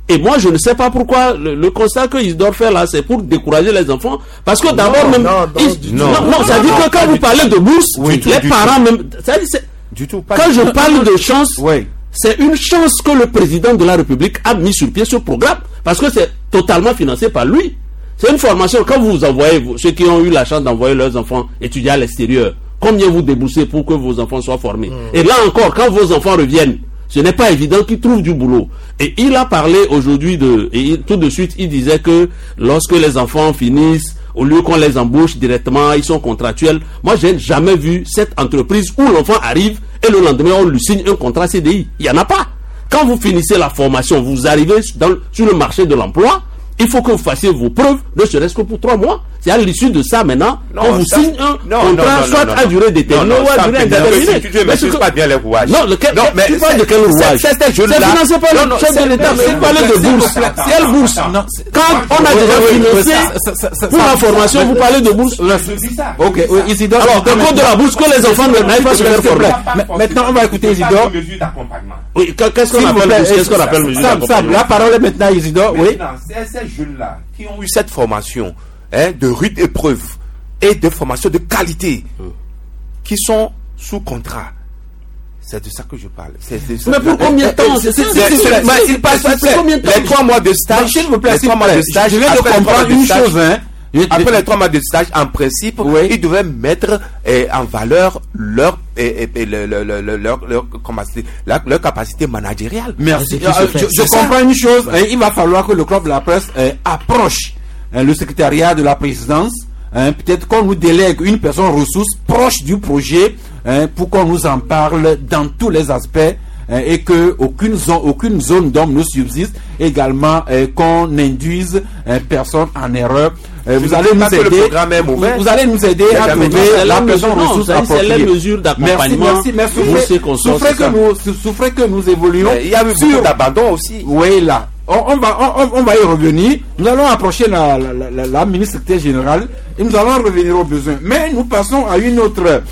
Et moi, je ne sais pas pourquoi le constat qu'ils doivent faire là, c'est pour décourager les enfants. Parce que d'abord, même. Non, ça dit que quand vous parlez de bourse, les parents même. Quand je parle de chance, c'est une chance que le président de la République a mis sur pied ce programme. Parce que c'est totalement financé par lui. C'est une formation. Quand vous envoyez, ceux qui ont eu la chance d'envoyer leurs enfants étudier à l'extérieur, combien vous déboursez pour que vos enfants soient formés? Et là encore, quand vos enfants reviennent, ce n'est pas évident qu'ils trouvent du boulot. Et il a parlé aujourd'hui tout de suite, il disait que lorsque les enfants finissent, au lieu qu'on les embauche directement, ils sont contractuels. Moi, j'ai jamais vu cette entreprise où l'enfant arrive et le lendemain, on lui signe un contrat CDI. Il n'y en a pas. Quand vous finissez la formation, vous arrivez sur le marché de l'emploi, il faut que vous fassiez vos preuves, ne serait-ce que pour 3 mois. C'est à l'issue de ça maintenant qu'on vous signe un contrat, soit à durée déterminée ou à durée indéterminée. Tu ne maîtrises pas bien les rouages. Non, tu parles de quel rouage? C'est financé par le chef de l'État. Vous parlez de bourse. Quelle bourse? Quand on a déjà financé pour la formation, vous parlez de bourse. Ok, Isidore. Alors, à cause de la bourse, que les enfants n'aillent pas se faire former. Maintenant, on va écouter Isidore. Oui, qu'est-ce qu'on appelle bourse? Qu'est-ce qu'on appelle mesure d'accompagnement? La parole est maintenant à Isidore. Oui. Ces jeunes-là qui ont eu cette formation de rude épreuve et de formation de qualité qui sont sous contrat. C'est de ça que je parle. Mais pour combien de temps? Il passe les 3 mois de stage. S'il vous plaît, je viens de comprendre une chose. Après les 3 mois de stage, en principe, ils devaient mettre en valeur leur capacité managériale. Merci. Je comprends une chose. Il va falloir que le club de la presse approche le secrétariat de la présidence. Peut-être qu'on nous délègue une personne ressource proche du projet pour qu'on nous en parle dans tous les aspects. Et que aucune zone d'ombre ne subsiste, également qu'on induise personne en erreur. Vous allez nous aider. Vous allez nous aider à trouver la personne ressource appropriée. C'est les mesures d'accompagnement. Merci. Souffrez que nous évoluions. Il y a eu beaucoup d'abandon aussi. Oui, là. On va y revenir. Nous allons approcher la ministre secrétaire générale et nous allons revenir aux besoins. Mais nous passons à une autre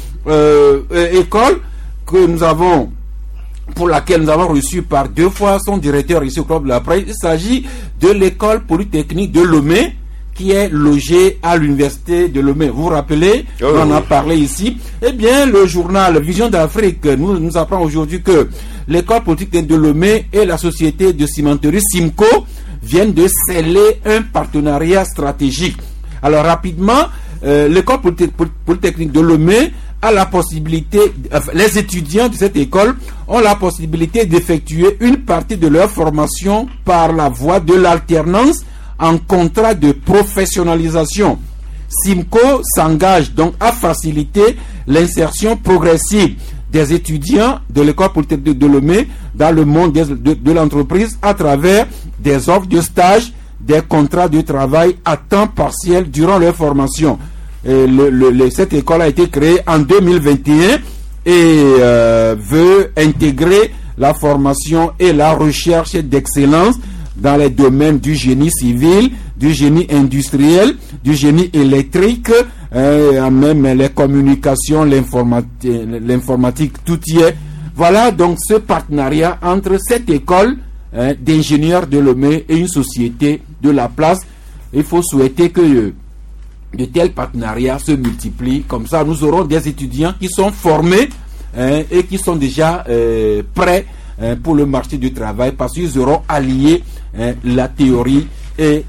école que nous avons, pour laquelle nous avons reçu par 2 fois son directeur ici au club de la presse. Il s'agit de l'école polytechnique de Lomé, qui est logée à l'université de Lomé. Vous vous rappelez, on en a parlé ici. Eh bien, le journal Vision d'Afrique nous apprend aujourd'hui que l'école polytechnique de Lomé et la société de cimenterie Simco viennent de sceller un partenariat stratégique. Alors rapidement, l'école polytechnique de Lomé a la possibilité, les étudiants de cette école ont la possibilité d'effectuer une partie de leur formation par la voie de l'alternance en contrat de professionnalisation. Simco s'engage donc à faciliter l'insertion progressive des étudiants de l'école polytechnique de Lomé dans le monde de l'entreprise à travers des offres de stage, des contrats de travail à temps partiel durant leur formation. Cette école a été créée en 2021 et veut intégrer la formation et la recherche d'excellence dans les domaines du génie civil, du génie industriel, du génie électrique, même les communications, l'informatique, tout y est. Voilà donc ce partenariat entre cette école d'ingénieurs de Lomé et une société de la place. Il faut souhaiter que de tels partenariats se multiplient. Comme ça, nous aurons des étudiants qui sont formés et qui sont déjà prêts pour le marché du travail, parce qu'ils auront allié la théorie et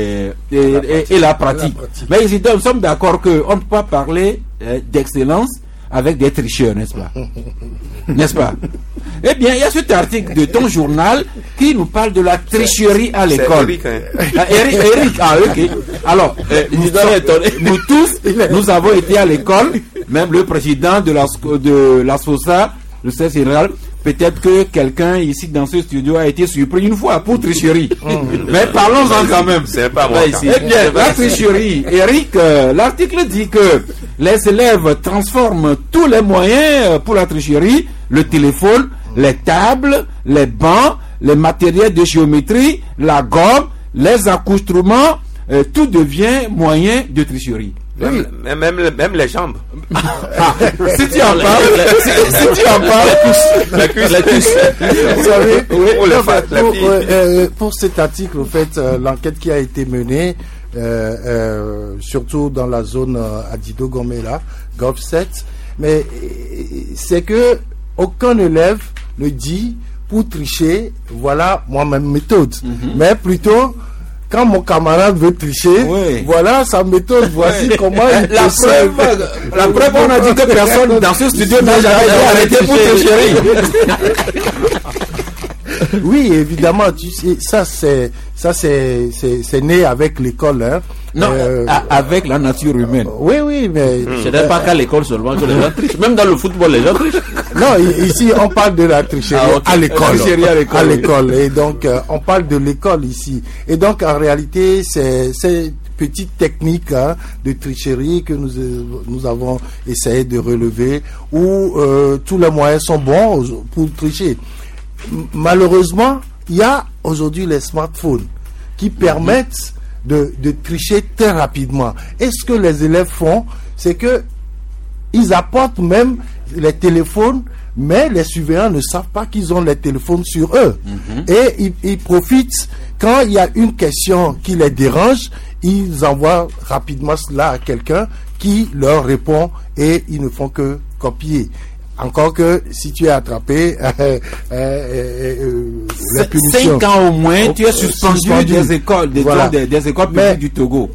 la pratique. Mais ici, nous sommes d'accord qu'on ne peut pas parler d'excellence avec des tricheurs, n'est-ce pas? N'est-ce pas? Eh bien, il y a cet article de ton journal qui nous parle de la tricherie à l'école. Eric, ok. Alors, nous tous, nous avons été à l'école, même le président de la SOSA, le secrétaire général. Peut-être que quelqu'un ici dans ce studio a été surpris une fois pour tricherie. Mais parlons-en quand même. C'est pas moi ici. Eh bien, la tricherie. Eric, l'article dit que les élèves transforment tous les moyens pour la tricherie, le téléphone, les tables, les bancs, les matériels de géométrie, la gomme, les accoutrements, tout devient moyen de tricherie. Oui. Même les jambes. Si tu en parles, la cuisse. Vous savez, pour cet article, en fait, l'enquête qui a été menée, surtout dans la zone Adido Gomela, GOV7, mais c'est que aucun élève ne dit pour tricher, voilà ma méthode. Mais plutôt, quand mon camarade veut tricher, voilà sa méthode, voici comment il procède. La preuve, on a dit que personne dans ce studio n'a jamais arrêté pour tricherie. Oui, évidemment, tu sais, ça c'est né avec l'école, hein. Non, avec la nature humaine. Oui, mais ce n'est pas qu'à l'école seulement que les gens trichent. Même dans le football, les gens trichent. Non, ici on parle de la tricherie à l'école. Et donc on parle de l'école ici. Et donc en réalité, c'est petite technique de tricherie que nous avons essayé de relever, où tous les moyens sont bons pour tricher. Malheureusement, il y a aujourd'hui les smartphones qui permettent de tricher très rapidement. Et ce que les élèves font, c'est que ils apportent même les téléphones, mais les surveillants ne savent pas qu'ils ont les téléphones sur eux. Et ils profitent, quand il y a une question qui les dérange, ils envoient rapidement cela à quelqu'un qui leur répond et ils ne font que copier. Encore que si tu es attrapé, les punitions. 5 ans au moins, tu es suspendu des écoles, des écoles publiques du Togo.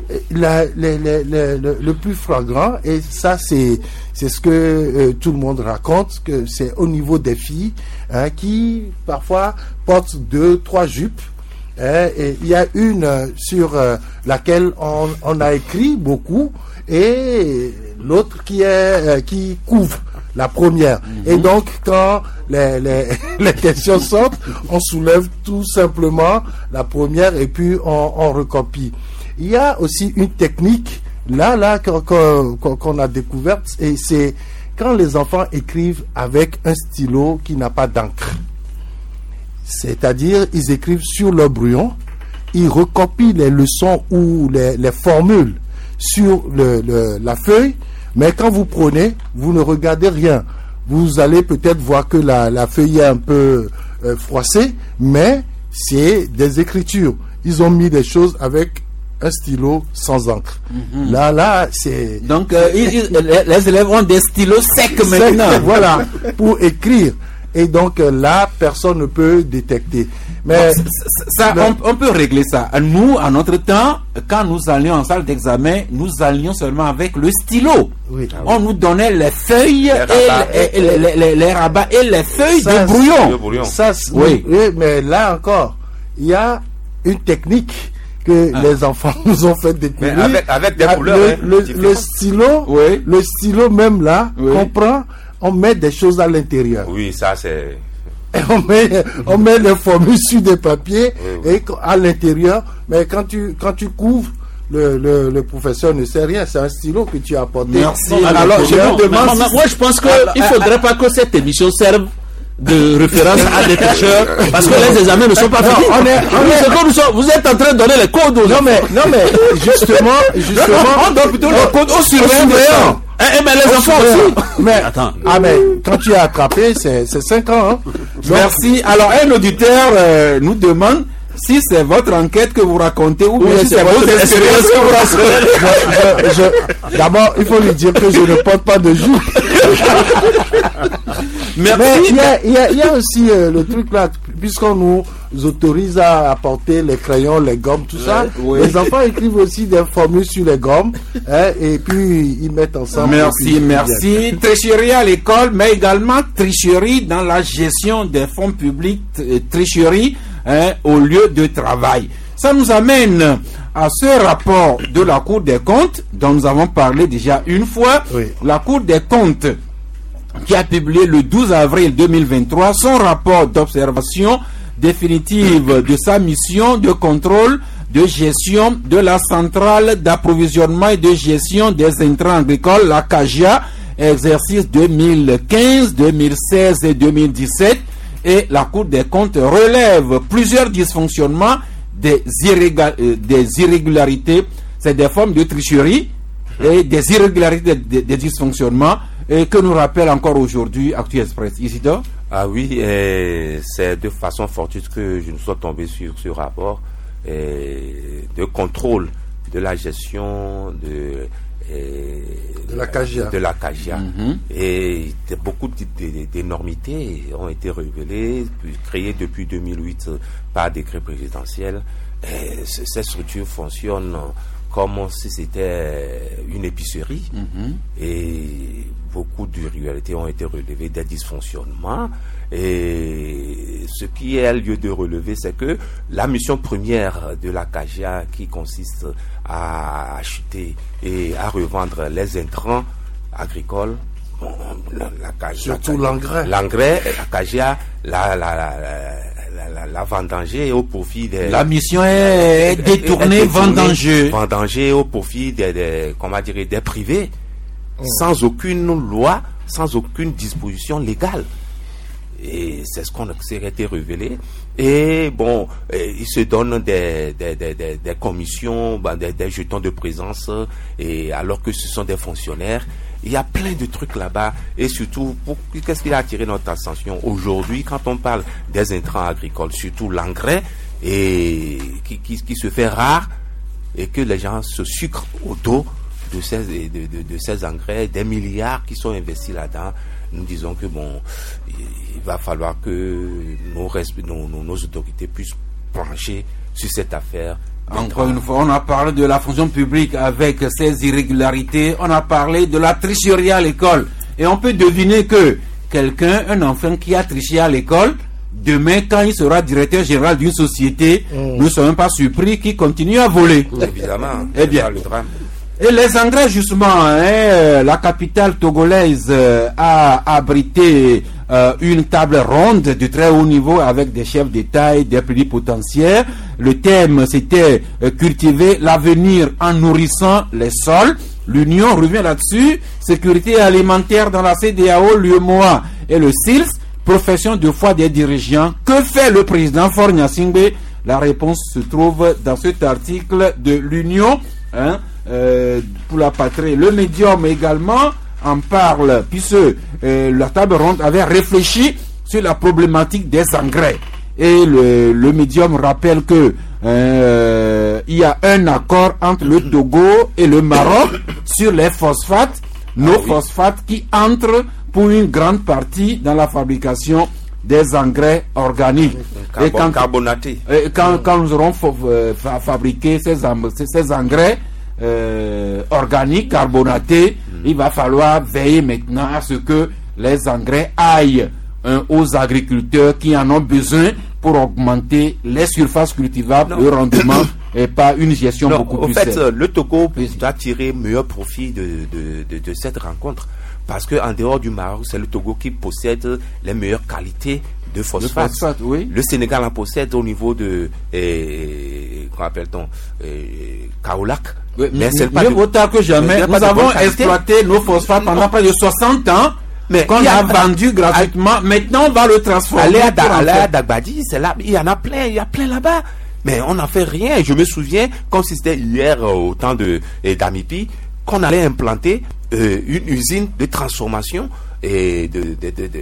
Le plus flagrant, et ça c'est ce que tout le monde raconte, que c'est au niveau des filles qui parfois portent 2-3 jupes. Et il y a une sur laquelle on a écrit beaucoup et l'autre qui couvre la première. Et donc, quand les questions sortent, on soulève tout simplement la première et puis on recopie. Il y a aussi une technique là qu'on a découverte, et c'est quand les enfants écrivent avec un stylo qui n'a pas d'encre. C'est-à-dire, ils écrivent sur leur brouillon, ils recopient les leçons ou les formules sur la feuille. Mais quand vous prenez, vous ne regardez rien. Vous allez peut-être voir que la feuille est un peu froissée, mais c'est des écritures. Ils ont mis des choses avec un stylo sans encre. Là, c'est... Donc, les élèves ont des stylos secs maintenant. Voilà, pour écrire. Et donc là, personne ne peut détecter. Mais on peut régler ça. Nous, à notre temps, quand nous allions en salle d'examen, nous allions seulement avec le stylo. Oui. On nous donnait les feuilles, les rabats et les feuilles de brouillon. Oui, mais là encore, il y a une technique que les enfants nous ont fait découvrir. Avec des couleurs. Le stylo même là, on met des choses à l'intérieur. Oui, ça c'est... Et on met les formules sur des papiers et à l'intérieur. Mais quand tu couvres, le professeur ne sait rien. C'est un stylo que tu as apporté. Merci. Alors, je me demande... Moi, je pense qu'il ne faudrait pas que cette émission serve de référence à des tricheurs, parce que les examens ne sont pas finis. Vous êtes en train de donner les codes aux... Non mais justement on donne plutôt les codes aux surveillants. Mais les enfants aussi. Mais quand tu es attrapé, c'est 5 ans. Hein. Merci. Alors, un auditeur nous demande si c'est votre enquête que vous racontez ou bien si c'est votre expérience que vous racontez. D'abord, il faut lui dire que je ne porte pas de joue. Mais il y a aussi le truc là, puisqu'on nous autorise à apporter les crayons, les gommes, tout ça. Les enfants écrivent aussi des formules sur les gommes et puis ils mettent ensemble. Merci. Tricherie à l'école, mais également tricherie dans la gestion des fonds publics, tricherie au lieu de travail. Ça nous amène à ce rapport de la Cour des comptes dont nous avons parlé déjà une fois. La Cour des comptes qui a publié le 12 avril 2023 son rapport d'observation définitive de sa mission de contrôle de gestion de la centrale d'approvisionnement et de gestion des intrants agricoles, la CAGIA, exercice 2015, 2016 et 2017. Et la Cour des comptes relève plusieurs dysfonctionnements, des irrégularités, c'est des formes de tricherie et des irrégularités, des dysfonctionnements, et que nous rappelle encore aujourd'hui Actu Express. Isidore? Ah oui, c'est de façon fortuite que je nous sois tombé sur ce rapport de contrôle de la gestion de la CAGIA. Et beaucoup d'énormités ont été révélées, créées depuis 2008 par décret présidentiel. Ces structures fonctionnent comme si c'était une épicerie, et beaucoup d'irrégularités ont été relevées, des dysfonctionnements. Et ce qui est lieu de relever, c'est que la mission première de la CAGIA, qui consiste à acheter et à revendre les intrants agricoles, surtout l'engrais, la CAGIA la vendanger au profit des... La mission est détournée, vendanger au profit des privés, sans aucune loi, sans aucune disposition légale. Et c'est ce qu'on s'est été révélé. Et bon, ils se donnent des commissions, des jetons de présence, et alors que ce sont des fonctionnaires. Il y a plein de trucs là-bas. Et surtout, qu'est-ce qui a attiré notre attention aujourd'hui quand on parle des intrants agricoles, surtout l'engrais, et qui se fait rare, et que les gens se sucrent au dos de ces engrais, des milliards qui sont investis là-dedans. Nous disons que bon, il va falloir que nos autorités puissent plancher sur cette affaire. Encore une fois, on a parlé de la fonction publique avec ses irrégularités, on a parlé de la tricherie à l'école. Et on peut deviner que un enfant qui a triché à l'école, demain, quand il sera directeur général d'une société, nous ne serons pas surpris qu'il continue à voler. Évidemment. Eh bien, le drame. Et les engrais, justement, la capitale togolaise a abrité une table ronde de très haut niveau avec des chefs d'État et des plénipotentiaires. Le thème, c'était cultiver l'avenir en nourrissant les sols. L'Union revient là-dessus. Sécurité alimentaire dans la CEDEAO, l'UEMOA et le SILS. Profession de foi des dirigeants. Que fait le président Faure Gnassingbé? La réponse se trouve dans cet article de l'Union. Pour la patrie. Le médium également en parle, puisque la table ronde avait réfléchi sur la problématique des engrais. Et le médium rappelle que il y a un accord entre le Togo et le Maroc sur les phosphates, phosphates qui entrent pour une grande partie dans la fabrication des engrais organiques. Carbonatés. Quand nous aurons fabriqué ces engrais organiques, carbonatés, il va falloir veiller maintenant à ce que les engrais aillent aux agriculteurs qui en ont besoin pour augmenter les surfaces cultivables, le rendement, et pas une gestion beaucoup plus saine. En fait, le Togo doit tirer meilleur profit de cette rencontre, parce qu'en dehors du Maroc, c'est le Togo qui possède les meilleures qualités de phosphate. Oui. Le Sénégal en possède au niveau de comment appelle-t-on, Kaolack. Oui, mais c'est pas mieux vaut tard que jamais. Nous avons exploité nos phosphates pendant près de 60 ans, mais qu'on a vendu gratuitement. Maintenant, on va le transformer. Allez à Dagbadi, c'est là, il y en a plein, là-bas. Mais on n'en fait rien. Je me souviens, comme si c'était hier au temps d'Amipi, qu'on allait implanter une usine de transformation et de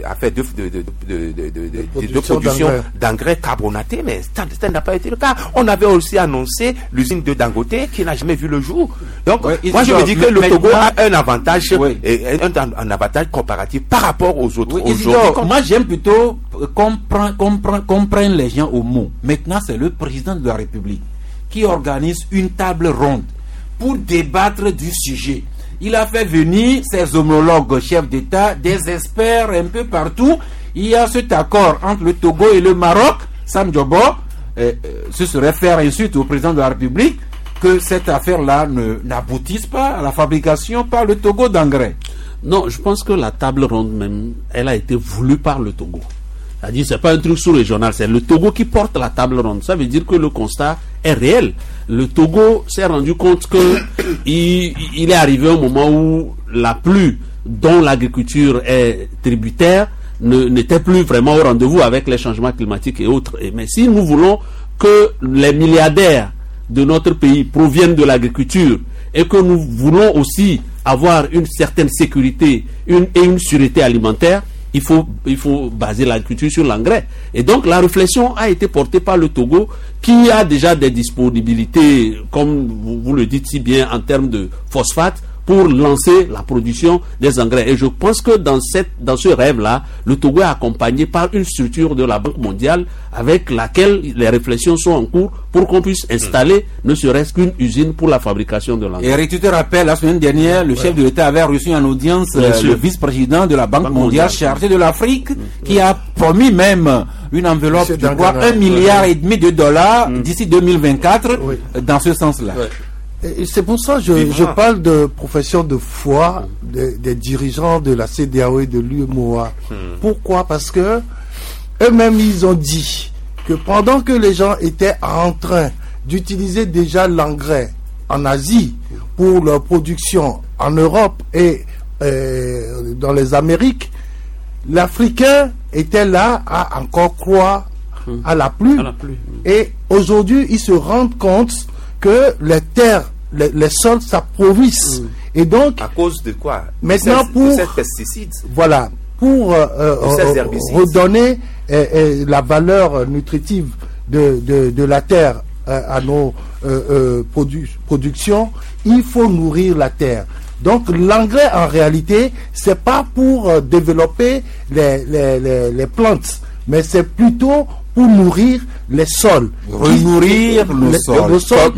production d'engrais carbonatés, mais ça n'a pas été le cas. On avait aussi annoncé l'usine de Dangote qui n'a jamais vu le jour. Donc, moi je me dis que le Togo a un avantage, un avantage comparatif par rapport aux autres. Moi j'aime plutôt qu'on prenne les gens au mot. Maintenant, c'est le président de la République qui organise une table ronde pour débattre du sujet. Il a fait venir ses homologues chefs d'État, des experts un peu partout. Il y a cet accord entre le Togo et le Maroc. Sam Djobo, ce serait faire insulte au président de la République que cette affaire-là n'aboutisse pas à la fabrication par le Togo d'engrais. Non, je pense que la table ronde même, elle a été voulue par le Togo. C'est-à-dire, c'est pas un truc sous-régional, c'est le Togo qui porte la table ronde. Ça veut dire que le constat est réel. Le Togo s'est rendu compte que il est arrivé un moment où la pluie dont l'agriculture est tributaire n'était plus vraiment au rendez-vous avec les changements climatiques et autres. Mais si nous voulons que les milliardaires de notre pays proviennent de l'agriculture et que nous voulons aussi avoir une certaine sécurité et une sûreté alimentaire, il faut baser l'agriculture sur l'engrais. Et donc la réflexion a été portée par le Togo, qui a déjà des disponibilités, comme vous le dites si bien, en termes de phosphate, pour lancer la production des engrais. Et je pense que dans ce rêve-là, le Togo est accompagné par une structure de la Banque mondiale avec laquelle les réflexions sont en cours pour qu'on puisse installer ne serait-ce qu'une usine pour la fabrication de l'engrais. Eric, tu te rappelles, la semaine dernière, le chef de l'État avait reçu en audience le vice-président de la Banque mondiale chargé de l'Afrique, qui a promis même une enveloppe de $1,5 milliard de dollars d'ici 2024 dans ce sens-là. Et c'est pour ça que je parle de profession de foi des dirigeants de la CEDEAO et de l'UEMOA. Pourquoi? Parce que eux-mêmes, ils ont dit que pendant que les gens étaient en train d'utiliser déjà l'engrais en Asie pour leur production en Europe et dans les Amériques, l'Africain était là à encore croire à la pluie. Et aujourd'hui, ils se rendent compte que les terres, les sols s'appauvrissent. Et donc, à cause de quoi? Maintenant, pour ces pesticides. Voilà, pour redonner la valeur nutritive de la terre à nos productions, il faut nourrir la terre. Donc l'engrais en réalité, c'est pas pour développer les plantes, mais c'est plutôt pour nourrir les sols, renourrir le sol,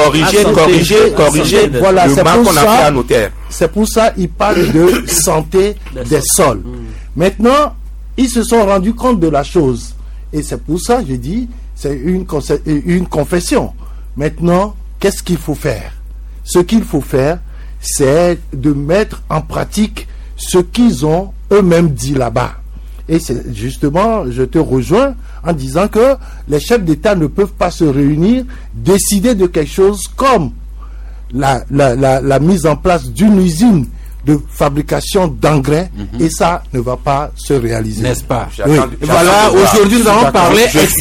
corriger voilà, le mal qu'on a fait à nos terres. C'est pour ça qu'ils parlent de santé des sols. Maintenant, ils se sont rendus compte de la chose, et c'est pour ça que je dis, c'est une confession. Maintenant, qu'est-ce qu'il faut faire? Ce qu'il faut faire, c'est de mettre en pratique ce qu'ils ont eux-mêmes dit là-bas. Et c'est justement, je te rejoins en disant que les chefs d'État ne peuvent pas se réunir, décider de quelque chose comme la mise en place d'une usine de fabrication d'engrais, et ça ne va pas se réaliser. N'est-ce pas? Oui. Voilà, aujourd'hui nous allons parler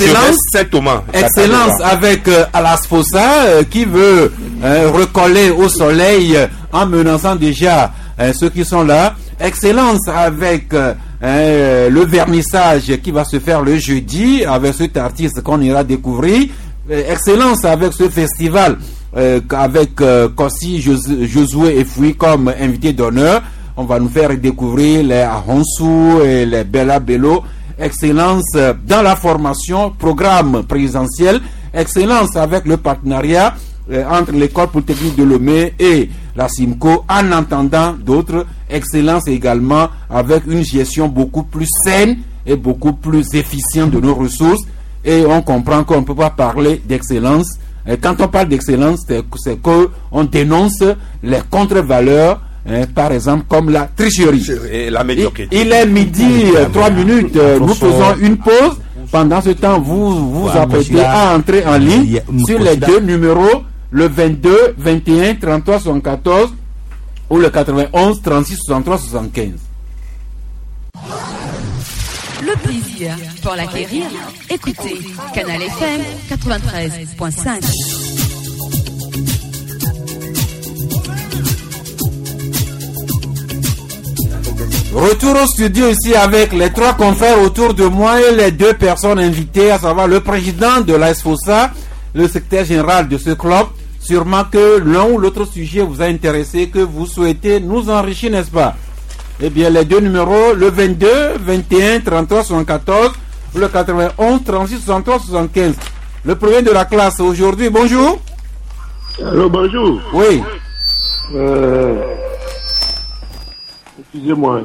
excellence avec Alas Fossa qui veut recoller au soleil en menaçant déjà ceux qui sont là. Excellence avec le vernissage qui va se faire le jeudi avec cet artiste qu'on ira découvrir. Excellence avec ce festival avec Kossi, Josué et Fouy comme invité d'honneur. On va nous faire découvrir les Ahonsou et les Bella Bello. Excellence dans la formation, programme présidentiel. Excellence avec le partenariat entre l'école polytechnique de Lomé et la Simco, en entendant d'autres. Excellence également avec une gestion beaucoup plus saine et beaucoup plus efficiente de nos ressources. Et on comprend qu'on ne peut pas parler d'excellence. Et quand on parle d'excellence, c'est qu'on dénonce les contre-valeurs, par exemple comme la tricherie. Et la médiocrité. Il est midi 3 minutes, nous faisons une pause. Pendant ce temps, vous apprêtez à entrer en ligne sur les deux numéros, le 22 21 33 74 ou le 91 36 63 75. Le plaisir pour l'acquérir, écoutez Canal FM 93.5. Retour au studio ici avec les trois confrères autour de moi et les deux personnes invitées, à savoir le président de l'AS Fossa, le secrétaire général de ce club. Sûrement que l'un ou l'autre sujet vous a intéressé, que vous souhaitez nous enrichir, n'est-ce pas? Eh bien, les deux numéros, le 22 21 33 74, le 91 36 63 75. Le premier de la classe aujourd'hui, bonjour. Allô, bonjour. Oui. Excusez-moi.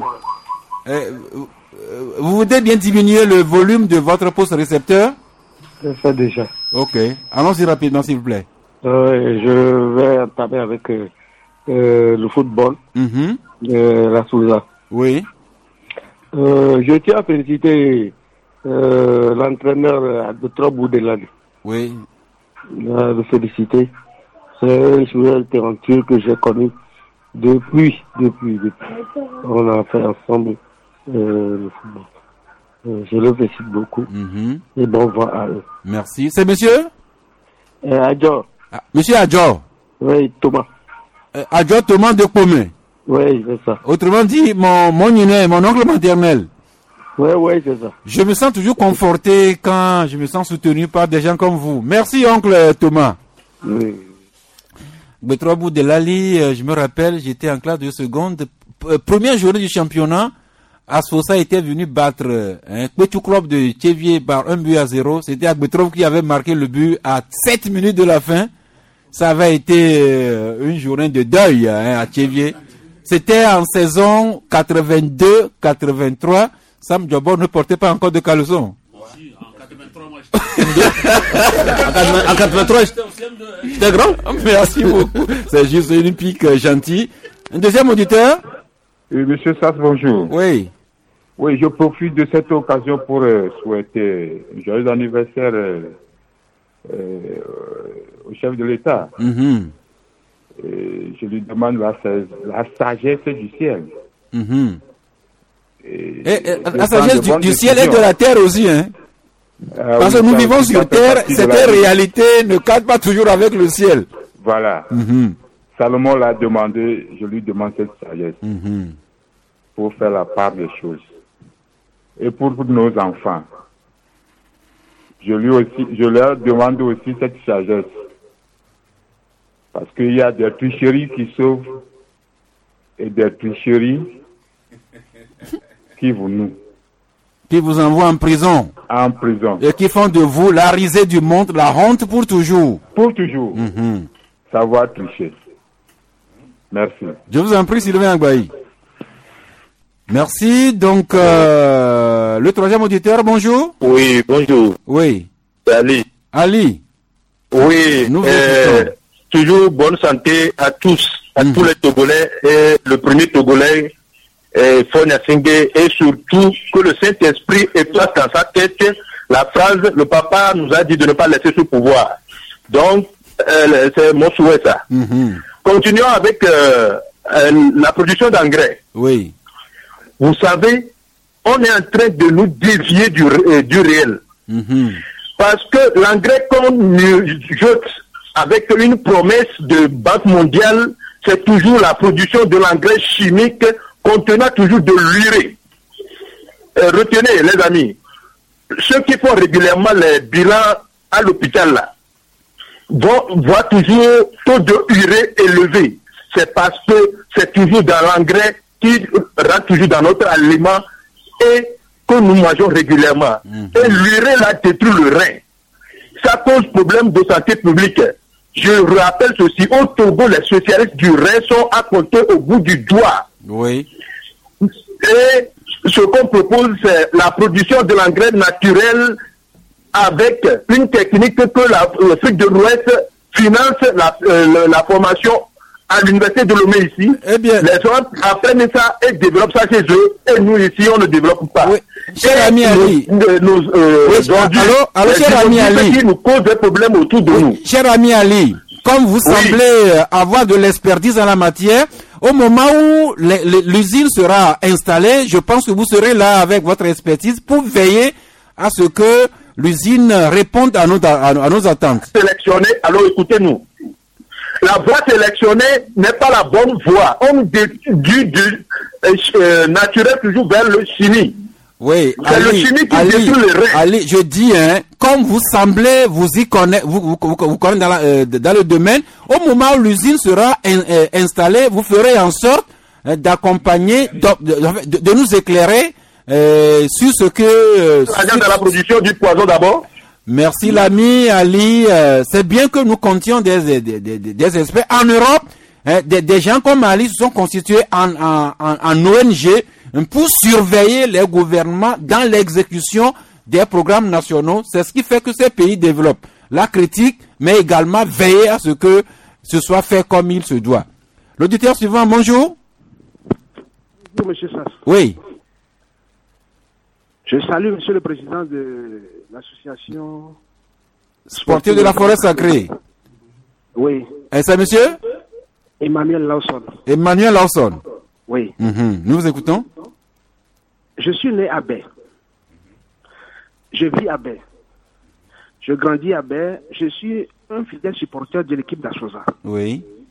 Vous voulez bien diminuer le volume de votre poste récepteur? Je fais déjà. Ok. Allons-y rapidement, s'il vous plaît. Je vais entamer avec le football. La Souza. Oui. Je tiens à féliciter l'entraîneur de Troboudelade. Oui. Le féliciter. C'est un joueur talentueux que j'ai connu depuis. On a fait ensemble le football. Je le félicite beaucoup. Et bon vent à eux. Merci. C'est monsieur Adjor. Monsieur Adjor. Oui, Thomas. Adjoint Thomas de Pomé. Oui, c'est ça. Autrement dit, mon aîné, mon oncle maternel. Oui, c'est ça. Je me sens toujours conforté quand je me sens soutenu par des gens comme vous. Merci, oncle Thomas. Oui. Betrobou de Lali, je me rappelle, j'étais en classe de seconde. Première journée du championnat, Asfosa était venu battre un petit club de Tchévier par 1-0. C'était Agbetrov qui avait marqué le but à 7 minutes de la fin. Ça avait été une journée de deuil à Tchévier. C'était en saison 82-83. Sam Djobor ne portait pas encore de caleçon. En 83, j'étais grand. Merci beaucoup. C'est juste une pique gentille. Un deuxième auditeur. Monsieur Sass, bonjour. Oui. Oui, je profite de cette occasion pour souhaiter un joyeux anniversaire au chef de l'État. Mm-hmm. Je lui demande la sagesse du ciel. Mm-hmm. La sagesse du ciel et de la terre aussi, hein? Parce que nous vivons sur terre, cette réalité ne cadre pas toujours avec le ciel. Voilà. Mm-hmm. Salomon l'a demandé, je lui demande cette sagesse pour faire la part des choses. Et pour nos enfants, je leur demande aussi cette sagesse. Parce qu'il y a des tricheries qui sauvent et des tricheries qui vous nouent. Qui vous envoient en prison. En prison. Et qui font de vous la risée du monde, la honte pour toujours. Pour toujours. Savoir tricher. Merci. Je vous en prie, Sylvain Agbaï. Merci. Donc, le troisième auditeur, bonjour. Oui, bonjour. Oui. Ali. Ali. Oui. Toujours bonne santé à tous, à tous les Togolais et le premier Togolais, Fonia Singé, et surtout que le Saint-Esprit éclate dans sa tête la phrase, le papa nous a dit de ne pas laisser ce pouvoir. Donc, c'est mon souhait ça. Continuons avec la production d'engrais. Oui. Vous savez, on est en train de nous dévier du réel. Parce que l'engrais qu'on jette avec une promesse de Banque mondiale, c'est toujours la production de l'engrais chimique contenant toujours de l'urée. Retenez, les amis, ceux qui font régulièrement les bilans à l'hôpital là, voient toujours taux de urée élevé. C'est parce que c'est toujours dans l'engrais qui rentre toujours dans notre aliment et que nous mangeons régulièrement. Et l'urée là détruit le rein. Ça cause problème de santé publique. Je rappelle ceci, au Togo, les spécialistes du rein sont à compter au bout du doigt. Oui. Et ce qu'on propose, c'est la production de l'engrais naturel avec une technique que l'Afrique de l'Ouest finance la formation à l'université de Lomé ici. Eh bien, les gens apprennent ça et développent ça chez eux. Et nous ici, on ne développe pas. Oui. Cher ami Ali. Alors, cher ami Ali. Qui nous cause des problèmes autour de nous. Cher ami Ali, comme vous semblez avoir de l'expertise en la matière, au moment où l'usine sera installée, je pense que vous serez là avec votre expertise pour veiller à ce que l'usine réponde à nos attentes. Sélectionner, alors écoutez-nous. La voie sélectionnée n'est pas la bonne voie. On du naturel toujours vers le chimie. Oui, c'est le chimie qui détruit le rein. Ali, je dis, comme vous semblez vous y connaître, vous connaissez dans le domaine, au moment où l'usine sera installée, vous ferez en sorte d'accompagner, de nous éclairer sur ce que... dans la production du poison d'abord. Merci l'ami Ali. C'est bien que nous comptions des experts. En Europe, des gens comme Ali se sont constitués en ONG pour surveiller les gouvernements dans l'exécution des programmes nationaux. C'est ce qui fait que ces pays développent la critique, mais également veiller à ce que ce soit fait comme il se doit. L'auditeur suivant, bonjour. Bonjour, monsieur Sass. Oui. Je salue monsieur le président de l'association sportive de la forêt sacrée. Oui. Et c'est monsieur Emmanuel Lawson. Emmanuel Lawson. Oui. Nous vous écoutons. Je suis né à Baie. Je vis à Baie. Je grandis à Baie. Je suis un fidèle supporter de l'équipe d'Asfosa. Oui.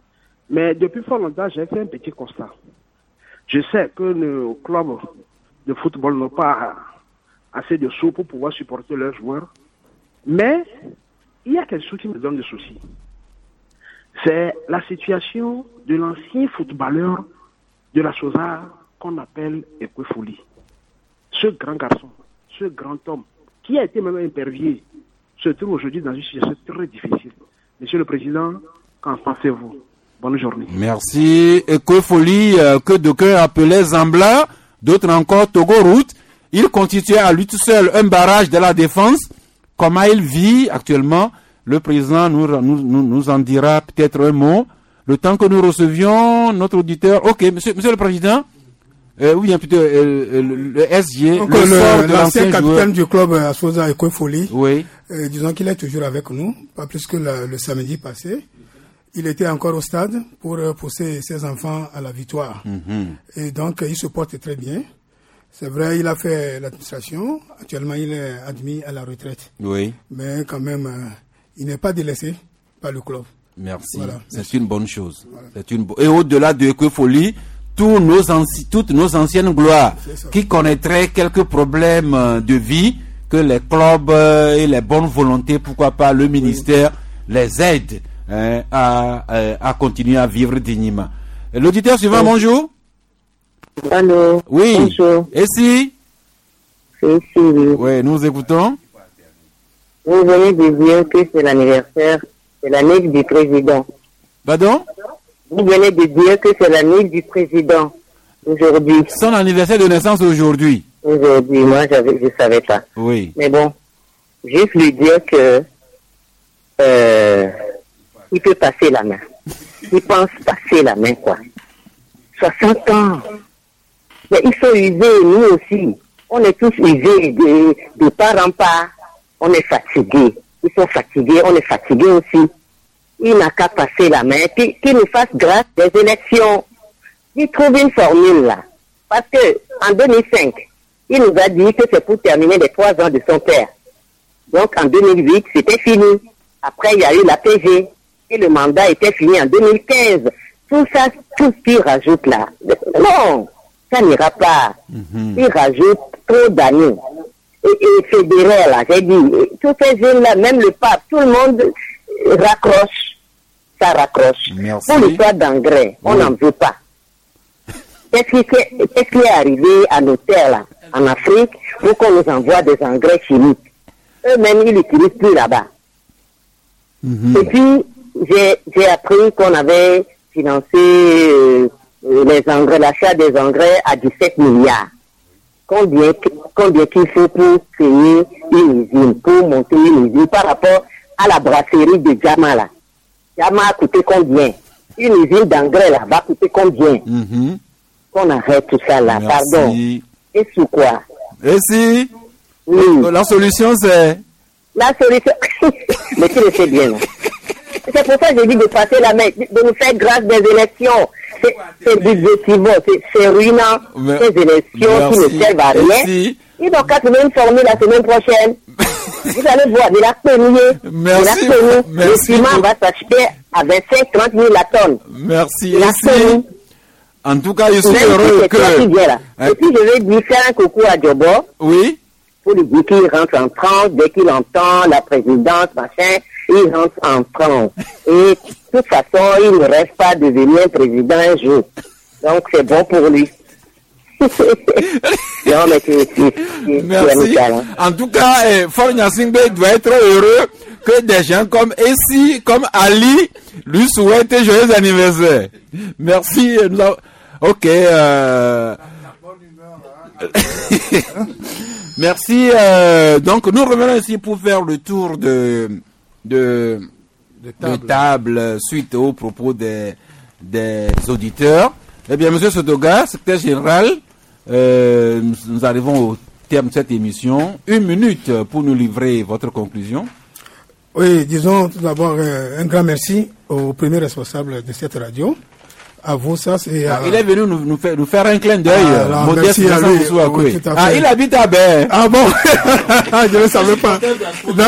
Mais depuis fort longtemps, j'ai fait un petit constat. Je sais que nos clubs de football n'ont pas assez de sous pour pouvoir supporter leurs joueurs. Mais il y a quelque chose qui me donne des soucis. C'est la situation de l'ancien footballeur de la Sosa qu'on appelle Ekouefoli. Ce grand garçon, ce grand homme, qui a été même interviewé, se trouve aujourd'hui dans une situation très difficile. Monsieur le Président, qu'en pensez-vous? Bonne journée. Merci. Ekouefoli, que d'aucuns appelaient Zambla, d'autres encore Togo Route, il constituait à lui tout seul un barrage de la défense. Comment il vit actuellement? Le président nous en dira peut-être un mot. Le temps que nous recevions notre auditeur. Ok, monsieur le président. Oui, plutôt le SG. L'ancien capitaine du club à Sosa Ekouefoli. Oui. Disons qu'il est toujours avec nous, pas plus que le samedi passé. Il était encore au stade pour pousser ses enfants à la victoire. Et donc, il se porte très bien. C'est vrai, il a fait l'administration. Actuellement, il est admis à la retraite. Oui. Mais quand même, il n'est pas délaissé par le club. Merci. Voilà. C'est une bonne chose. Voilà. Et au-delà de Ekouefoli, toutes nos anciennes gloires qui connaîtraient quelques problèmes de vie, que les clubs et les bonnes volontés, pourquoi pas le ministère, les aident à continuer à vivre dignement. L'auditeur suivant, bonjour. Allô. Oui. Bonjour. Et si? Oui, nous écoutons. Vous venez de dire que c'est l'anniversaire, c'est l'année du président. Pardon? Vous venez de dire que c'est l'année du président aujourd'hui. Son anniversaire de naissance aujourd'hui. Aujourd'hui, moi je savais pas. Oui. Mais bon, juste lui dire que il peut passer la main. Il pense passer la main, quoi. 60 ans. Mais ils sont usés, nous aussi. On est tous usés de part en part. On est fatigués. Ils sont fatigués, on est fatigués aussi. Il n'a qu'à passer la main, qu'il nous fasse grâce des élections. Il trouve une formule là. Parce que en 2005, il nous a dit que c'est pour terminer les 3 ans de son père. Donc en 2008, c'était fini. Après, il y a eu la PG. Et le mandat était fini en 2015. Tout ça, tout ce qu'il rajoute là. Non, ça n'ira pas. Il rajoute trop d'années. Et fédéral, là, j'ai dit, tous ces jeunes-là, même le pape, tout le monde raccroche. Ça raccroche. Merci. Pour l'histoire d'engrais, on n'en veut pas. Qu'est-ce qui est arrivé à nos terres, là, en Afrique, pour qu'on nous envoie des engrais chimiques? Eux-mêmes, ils n'utilisent plus là-bas. Et puis, j'ai appris qu'on avait financé les engrais, l'achat des engrais à 17 milliards. Combien qu'il faut pour créer une usine, pour monter une usine par rapport à la brasserie de Djama là. Djama a coûté combien? Une usine d'engrais là va coûter combien? Qu'on arrête tout ça là. Merci. Pardon. Et sous quoi? Et si? Oui. La solution c'est? La solution, mais tu le sais bien là. C'est pour ça que j'ai dit de passer la main, de nous faire grâce des élections. C'est budgétivement, c'est ruinant, ces élections qui ne servent à rien. Ils n'ont qu'à trouver une formule la semaine prochaine. Vous allez voir, de la première, le ciment va s'acheter à 25-30 000 la tonne. Merci. En tout cas, je suis heureux que... Et puis je vais lui faire un coucou à Djobo. Oui. Pour lui dire qu'il rentre en transe, dès qu'il entend la présidence, machin, il rentre en transe. Et de toute façon, il ne reste pas de devenir président un jour. Donc c'est bon pour lui. Non, mais merci. En tout cas, Fort Nyasingbe doit être heureux que des gens comme Essi, comme Ali, lui souhaitent un joyeux anniversaire. Merci. Ok. Merci. Donc, nous revenons ici pour faire le tour de table suite aux propos des auditeurs. Eh bien, Monsieur Sotoga, secrétaire général, nous arrivons au terme de cette émission. 1 minute pour nous livrer votre conclusion. Oui, disons tout d'abord un grand merci au premier responsable de cette radio. À vous, ça c'est. Il est venu nous faire un clin d'œil. Merci à lui. Oui, il habite à Baie. Ah bon? Je ne savais pas.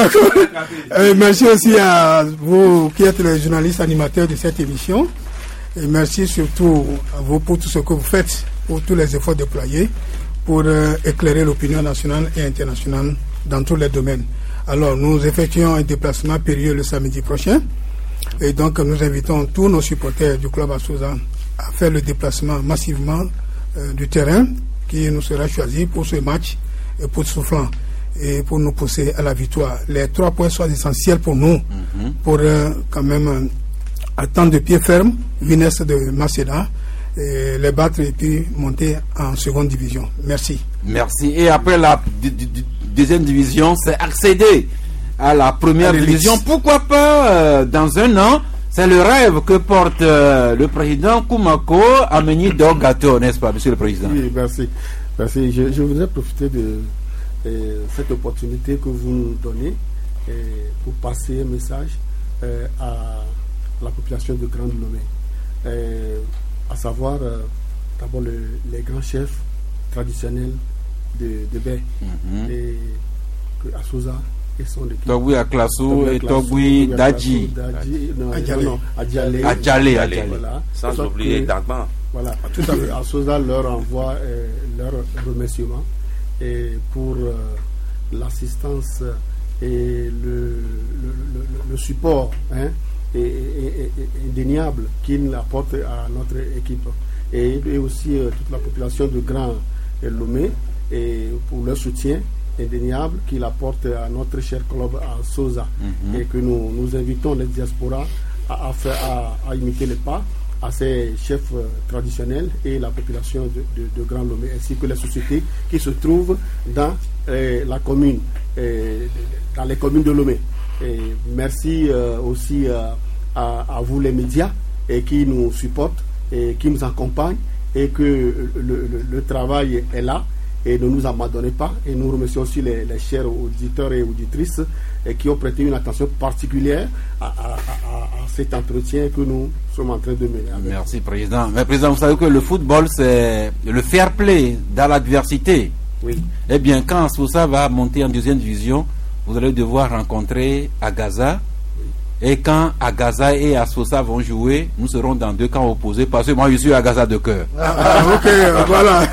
D'accord. Merci aussi à vous qui êtes les journalistes animateurs de cette émission. Et merci surtout à vous pour tout ce que vous faites, pour tous les efforts déployés pour éclairer l'opinion nationale et internationale dans tous les domaines. Alors, nous effectuons un déplacement périlleux le samedi prochain. Et donc, nous invitons tous nos supporters du club Assoza à faire le déplacement massivement du terrain qui nous sera choisi pour ce match et pour soufflant et pour nous pousser à la victoire. Les 3 points sont essentiels pour nous, pour quand même attendre de pied ferme Vines de Macéda, et les battre et puis monter en seconde division. Merci. Merci. Et après la deuxième division, c'est accéder à la première division. Pourquoi pas dans un an? C'est le rêve que porte le président Koumako Ameni Dogato, n'est-ce pas, monsieur le président? Oui, merci. Merci. Je voudrais profiter de cette opportunité que vous nous donnez pour passer un message à la population de Grande Lomé, à savoir d'abord les grands chefs traditionnels de Baie, et Assoza et son équipe. Togui Aklassou et Togui Dadji. Adjalé. Voilà. Sans oublier Dagban. Voilà, tout à fait. Assoza leur envoie leurs remerciements et pour l'assistance et le support indéniable qu'il apporte à notre équipe et aussi toute la population de Grand Lomé et pour leur soutien indéniable qu'il apporte à notre cher club à Assoza, et que nous invitons les diasporas à imiter les pas à ces chefs traditionnels et la population de Grand Lomé, ainsi que les sociétés qui se trouvent dans la commune, dans les communes de Lomé. Et merci aussi à vous les médias qui nous supportent et qui nous accompagnent, et que le travail est là et ne nous abandonnez pas. Et nous remercions aussi les chers auditeurs et auditrices qui ont prêté une attention particulière à cet entretien que nous sommes en train de mener. Merci, président. Mais président, vous savez que le football, c'est le fair play dans l'adversité. Oui. Eh bien, quand Assoza va monter en deuxième division, vous allez devoir rencontrer Agaza. Et quand Agaza et Assoza vont jouer, nous serons dans 2 camps opposés, parce que moi je suis Agaza de cœur. Ok, voilà.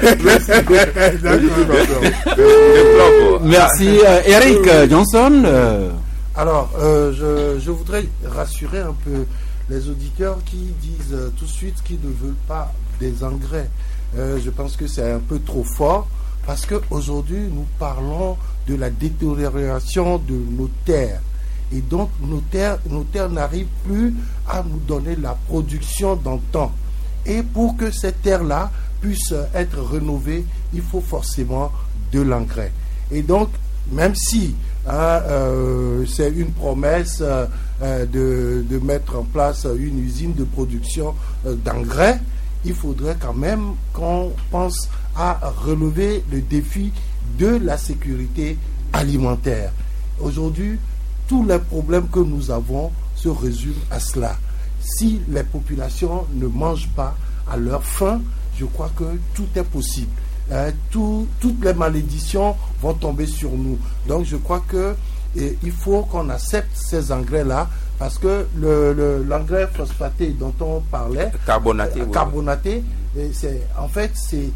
Merci. Eric Johnson. Alors, je voudrais rassurer un peu les auditeurs qui disent tout de suite qu'ils ne veulent pas des engrais. Je pense que c'est un peu trop fort, parce qu'aujourd'hui nous parlons de la détérioration de nos terres. Et donc nos terres n'arrivent plus à nous donner la production d'antan. Et pour que ces terres-là puissent être rénovées, il faut forcément de l'engrais. Et donc, même si c'est une promesse de mettre en place une usine de production d'engrais, il faudrait quand même qu'on pense à relever le défi de la sécurité alimentaire. Aujourd'hui, tous les problèmes que nous avons se résument à cela. Si les populations ne mangent pas à leur faim, je crois que tout est possible. Toutes les malédictions vont tomber sur nous. Donc je crois qu'il faut qu'on accepte ces engrais-là, parce que l'engrais phosphaté dont on parlait, carbonaté, en fait c'est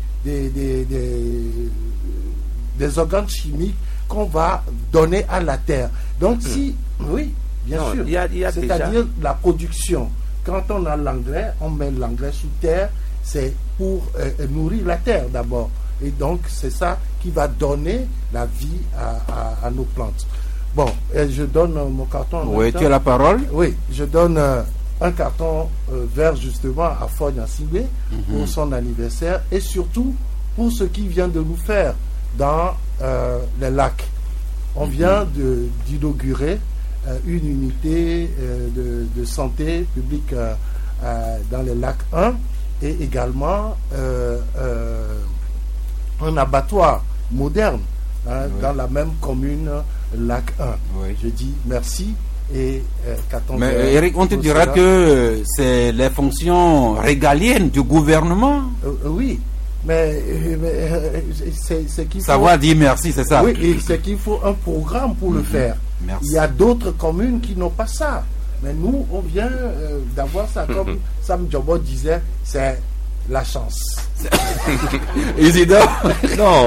des organes chimiques qu'on va donner à la terre. Donc oui, bien sûr, c'est-à-dire la production. Quand on a l'engrais, on met l'engrais sous terre, c'est pour nourrir la terre d'abord. Et donc c'est ça qui va donner la vie à nos plantes. Bon, je donne mon carton. Oui, tu as la parole. Oui, je donne un carton vert justement à Fogne Assigbé pour son anniversaire, et surtout pour ce qu'il vient de nous faire dans les lacs. On vient d'inaugurer une unité de santé publique dans les lacs 1, et également un abattoir moderne dans la même commune lac 1. Oui. Je dis merci. Mais Eric, on te dira que c'est les fonctions régaliennes du gouvernement. Oui. Mais c'est qu'il faut savoir dire merci, c'est ça. Oui, et c'est qu'il faut un programme pour le faire. Merci. Il y a d'autres communes qui n'ont pas ça. Mais nous, on vient d'avoir ça, comme Sam Djobo disait, c'est la chance. Isidore? Non,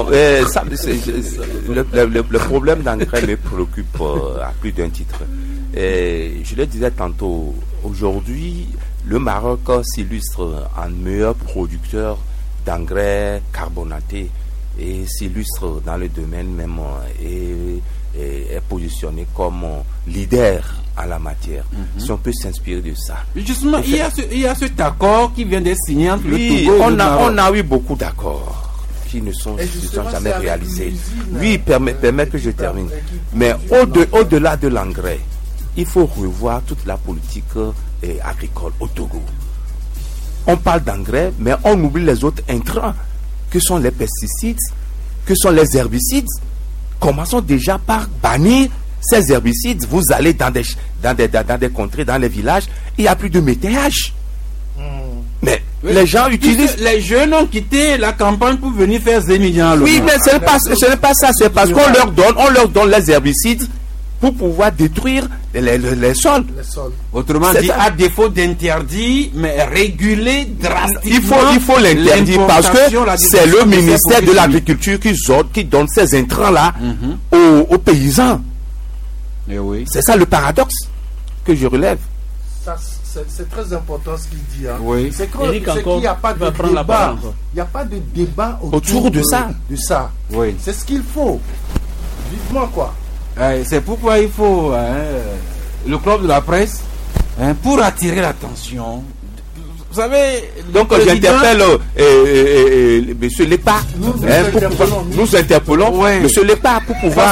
le problème d'engrais me préoccupe à plus d'un titre. Je le disais tantôt, aujourd'hui, le Maroc s'illustre en meilleur producteur d'engrais carbonatés et s'illustre dans le domaine même et est positionné comme leader à la matière. Si on peut s'inspirer de ça. Justement, il y a cet accord qui vient d'être signé entre le Togo et le Maroc. On a eu beaucoup d'accords qui ne sont jamais réalisés. Oui, permet que je termine. Mais au-delà de l'engrais, il faut revoir toute la politique agricole au Togo. On parle d'engrais, mais on oublie les autres intrants, que sont les pesticides, que sont les herbicides. Commençons déjà par bannir ces herbicides. Vous allez dans des contrées, dans les villages, il n'y a plus de métayage. Mais les gens utilisent... Les jeunes ont quitté la campagne pour venir faire Zémilian. Oui, mais ce n'est pas ça. C'est parce qu'on leur donne les herbicides pour pouvoir détruire les sols. Autrement dit, à défaut d'interdit, mais réguler drastiquement. Il faut l'interdire parce que c'est le ministère de l'Agriculture qui donne ces intrants-là aux paysans. Et oui. C'est ça le paradoxe que je relève. C'est très important ce qu'il dit. Hein. Oui. C'est qu'il n'y a pas de débat. Il n'y a pas de débat autour de ça. Oui. C'est ce qu'il faut. Vivement quoi. C'est pourquoi il faut le club de la presse pour attirer l'attention. Vous savez, donc j'interpelle monsieur Lepa. Nous interpellons monsieur Lepa pour pouvoir.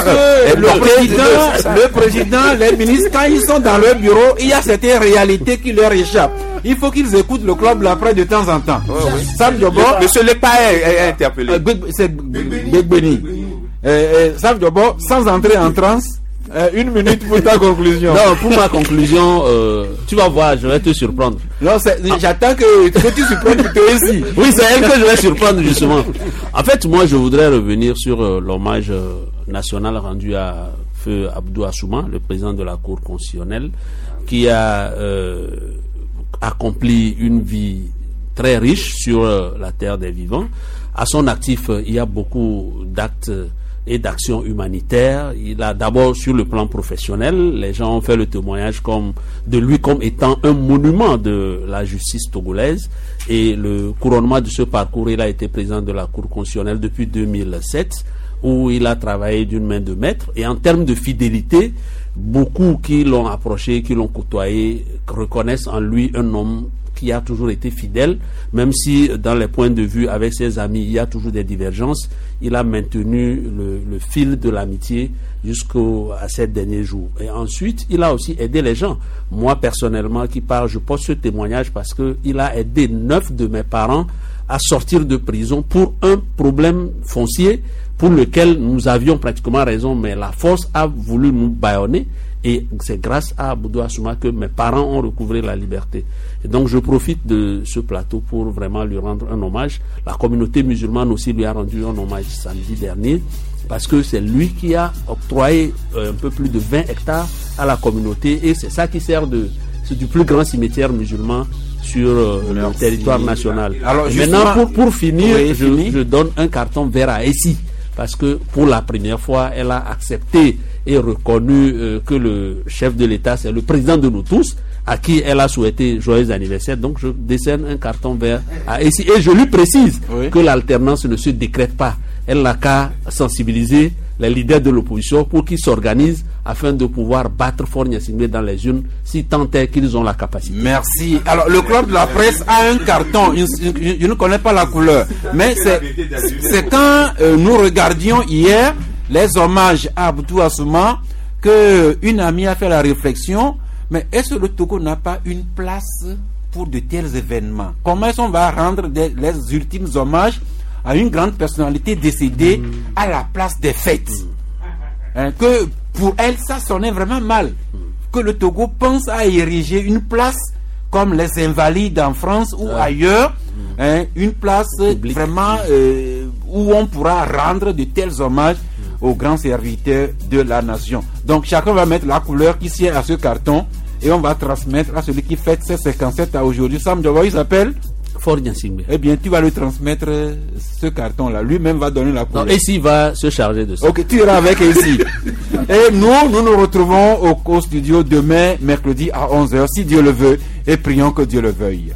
Le président, les ministres, quand ils sont dans leur bureau, il y a certaines réalités qui leur échappent. Il faut qu'ils écoutent le club de la presse de temps en temps. Sam Djobo, monsieur Lepa est interpellé. C'est Begbeni. Sam Djobo, sans entrer en transe, 1 minute pour ta conclusion. Non, pour ma conclusion, tu vas voir, je vais te surprendre. Non, j'attends que tu surprennes toi aussi. Oui, c'est elle que je vais surprendre justement. En fait, moi, je voudrais revenir sur l'hommage national rendu à Feu Abdou Assouma, le président de la Cour constitutionnelle, qui a accompli une vie très riche sur la terre des vivants. À son actif, il y a beaucoup d'actes et d'actions humanitaires. Il a d'abord sur le plan professionnel, les gens ont fait le témoignage de lui comme étant un monument de la justice togolaise, et le couronnement de ce parcours, il a été président de la Cour constitutionnelle depuis 2007, où il a travaillé d'une main de maître. Et en termes de fidélité, beaucoup qui l'ont approché, qui l'ont côtoyé, reconnaissent en lui un homme qui a toujours été fidèle, même si dans les points de vue avec ses amis, il y a toujours des divergences. Il a maintenu le fil de l'amitié jusqu'à ces derniers jours. Et ensuite, il a aussi aidé les gens. Moi, personnellement, qui parle, je pose ce témoignage parce qu'il a aidé 9 de mes parents à sortir de prison pour un problème foncier pour lequel nous avions pratiquement raison, mais la force a voulu nous bâillonner. Et c'est grâce à Abdou Assouma que mes parents ont recouvré la liberté. Et donc je profite de ce plateau pour vraiment lui rendre un hommage. La communauté musulmane aussi lui a rendu un hommage samedi dernier, parce que c'est lui qui a octroyé un peu plus de 20 hectares à la communauté, et c'est ça qui sert c'est du plus grand cimetière musulman sur le territoire national. Alors, maintenant, pour finir, je donne un carton vert à Essie, parce que pour la première fois, elle a accepté et reconnu que le chef de l'État, c'est le président de nous tous, à qui elle a souhaité joyeux anniversaire. Donc je décerne un carton vert à Essie. Et je lui précise que l'alternance ne se décrète pas. Elle n'a qu'à sensibiliser les leaders de l'opposition pour qu'ils s'organisent afin de pouvoir battre Faure Gnassingbé dans les urnes, si tant est qu'ils ont la capacité. Merci. Alors le club de la presse a un carton, je ne connais pas la couleur, mais c'est quand nous regardions hier les hommages à Abdou Assouma que une amie a fait la réflexion, mais est-ce que le Togo n'a pas une place pour de tels événements? Comment est-ce qu'on va rendre les ultimes hommages à une grande personnalité décédée à la place des fêtes? Que pour elle, ça sonnait vraiment mal. Que le Togo pense à ériger une place comme les Invalides en France ou ailleurs, une place vraiment où on pourra rendre de tels hommages aux grands serviteurs de la nation. Donc chacun va mettre la couleur qui sied à ce carton et on va transmettre à celui qui fête ses 57 à aujourd'hui. Sam Djogo, il s'appelle Fort Nyasimbe. Eh bien, tu vas lui transmettre ce carton-là. Lui-même va donner la couleur. Non, Essie va se charger de ça. Ok, tu iras avec Essie. Et nous retrouvons au studio demain, mercredi à 11h, si Dieu le veut, et prions que Dieu le veuille.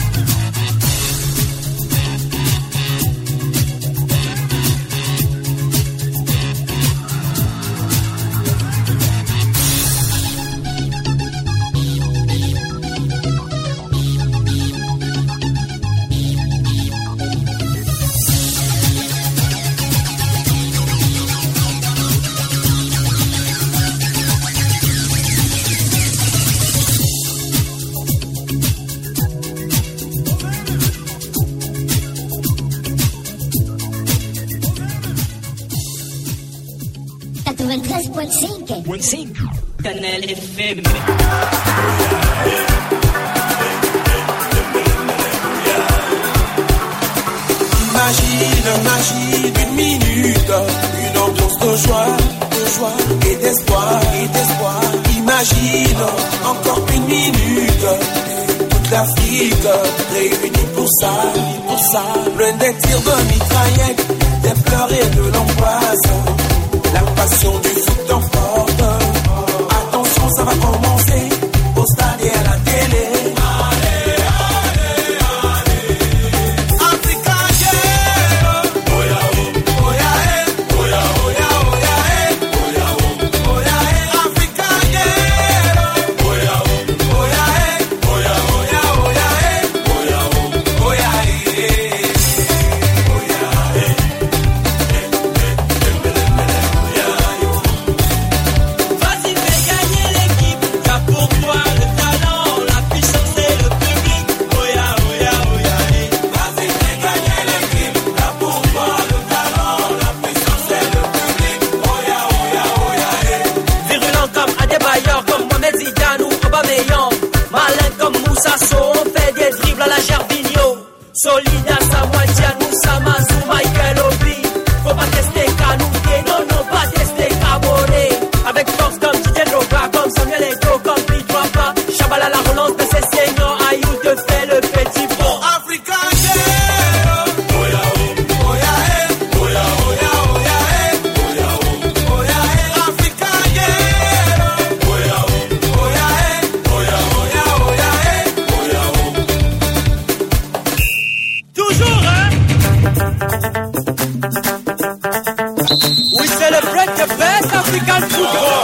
Canal FM. Imagine une minute, une ambiance de joie et d'espoir. Imagine encore une minute, toute l'Afrique réunie pour ça. Loin des tirs de mitraillette, des pleurs et de l'angoisse. La passion du foot emporte. Attention, ça va commencer au stade et à la télé. Allez, allez, allez. Africa, yeah. Oya, oya, oya, oya, oya, oya, oya, Africa, yeah. Oya, oya, oya, oya, oya, oya, oya, Solida, Samoa, Moussa, Mazou, Michael Obi. Faut pas tester Kanouké, non, pas tester Kabore. Avec force comme Didier Drogba, comme Samuel Eto'o, comme Pete Wapa. Chabala la relance de ses seigneurs, Ayou te fait le petit pont. Africa, yeah. Oya, oya, oya, oya, oya, oya, oya, Africa, yeah. Oya, oya, oya, oya, oya, oya. Toujours, hein? We celebrate the best African football.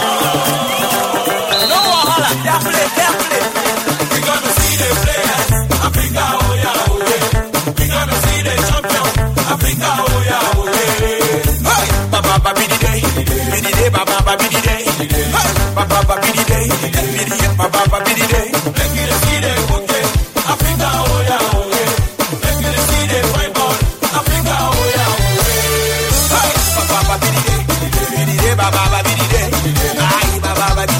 No wahala, fair play. We gonna see the players, Africa, oh yeah, oh yeah. We gonna see the champions, Africa, oh yeah, oh yeah. Hey, Baba Bidi Day, Baba Bidi Day. Hey, Baba Bidi Day, Baba Bidi Day. Let's see the football, Africa, oh yeah, oh yeah. Let's see the fine ball, Africa, oh yeah, oh yeah. Hey, Baba Bidi Day, Baba Bidi Day. Ay, Baba Bidi Day.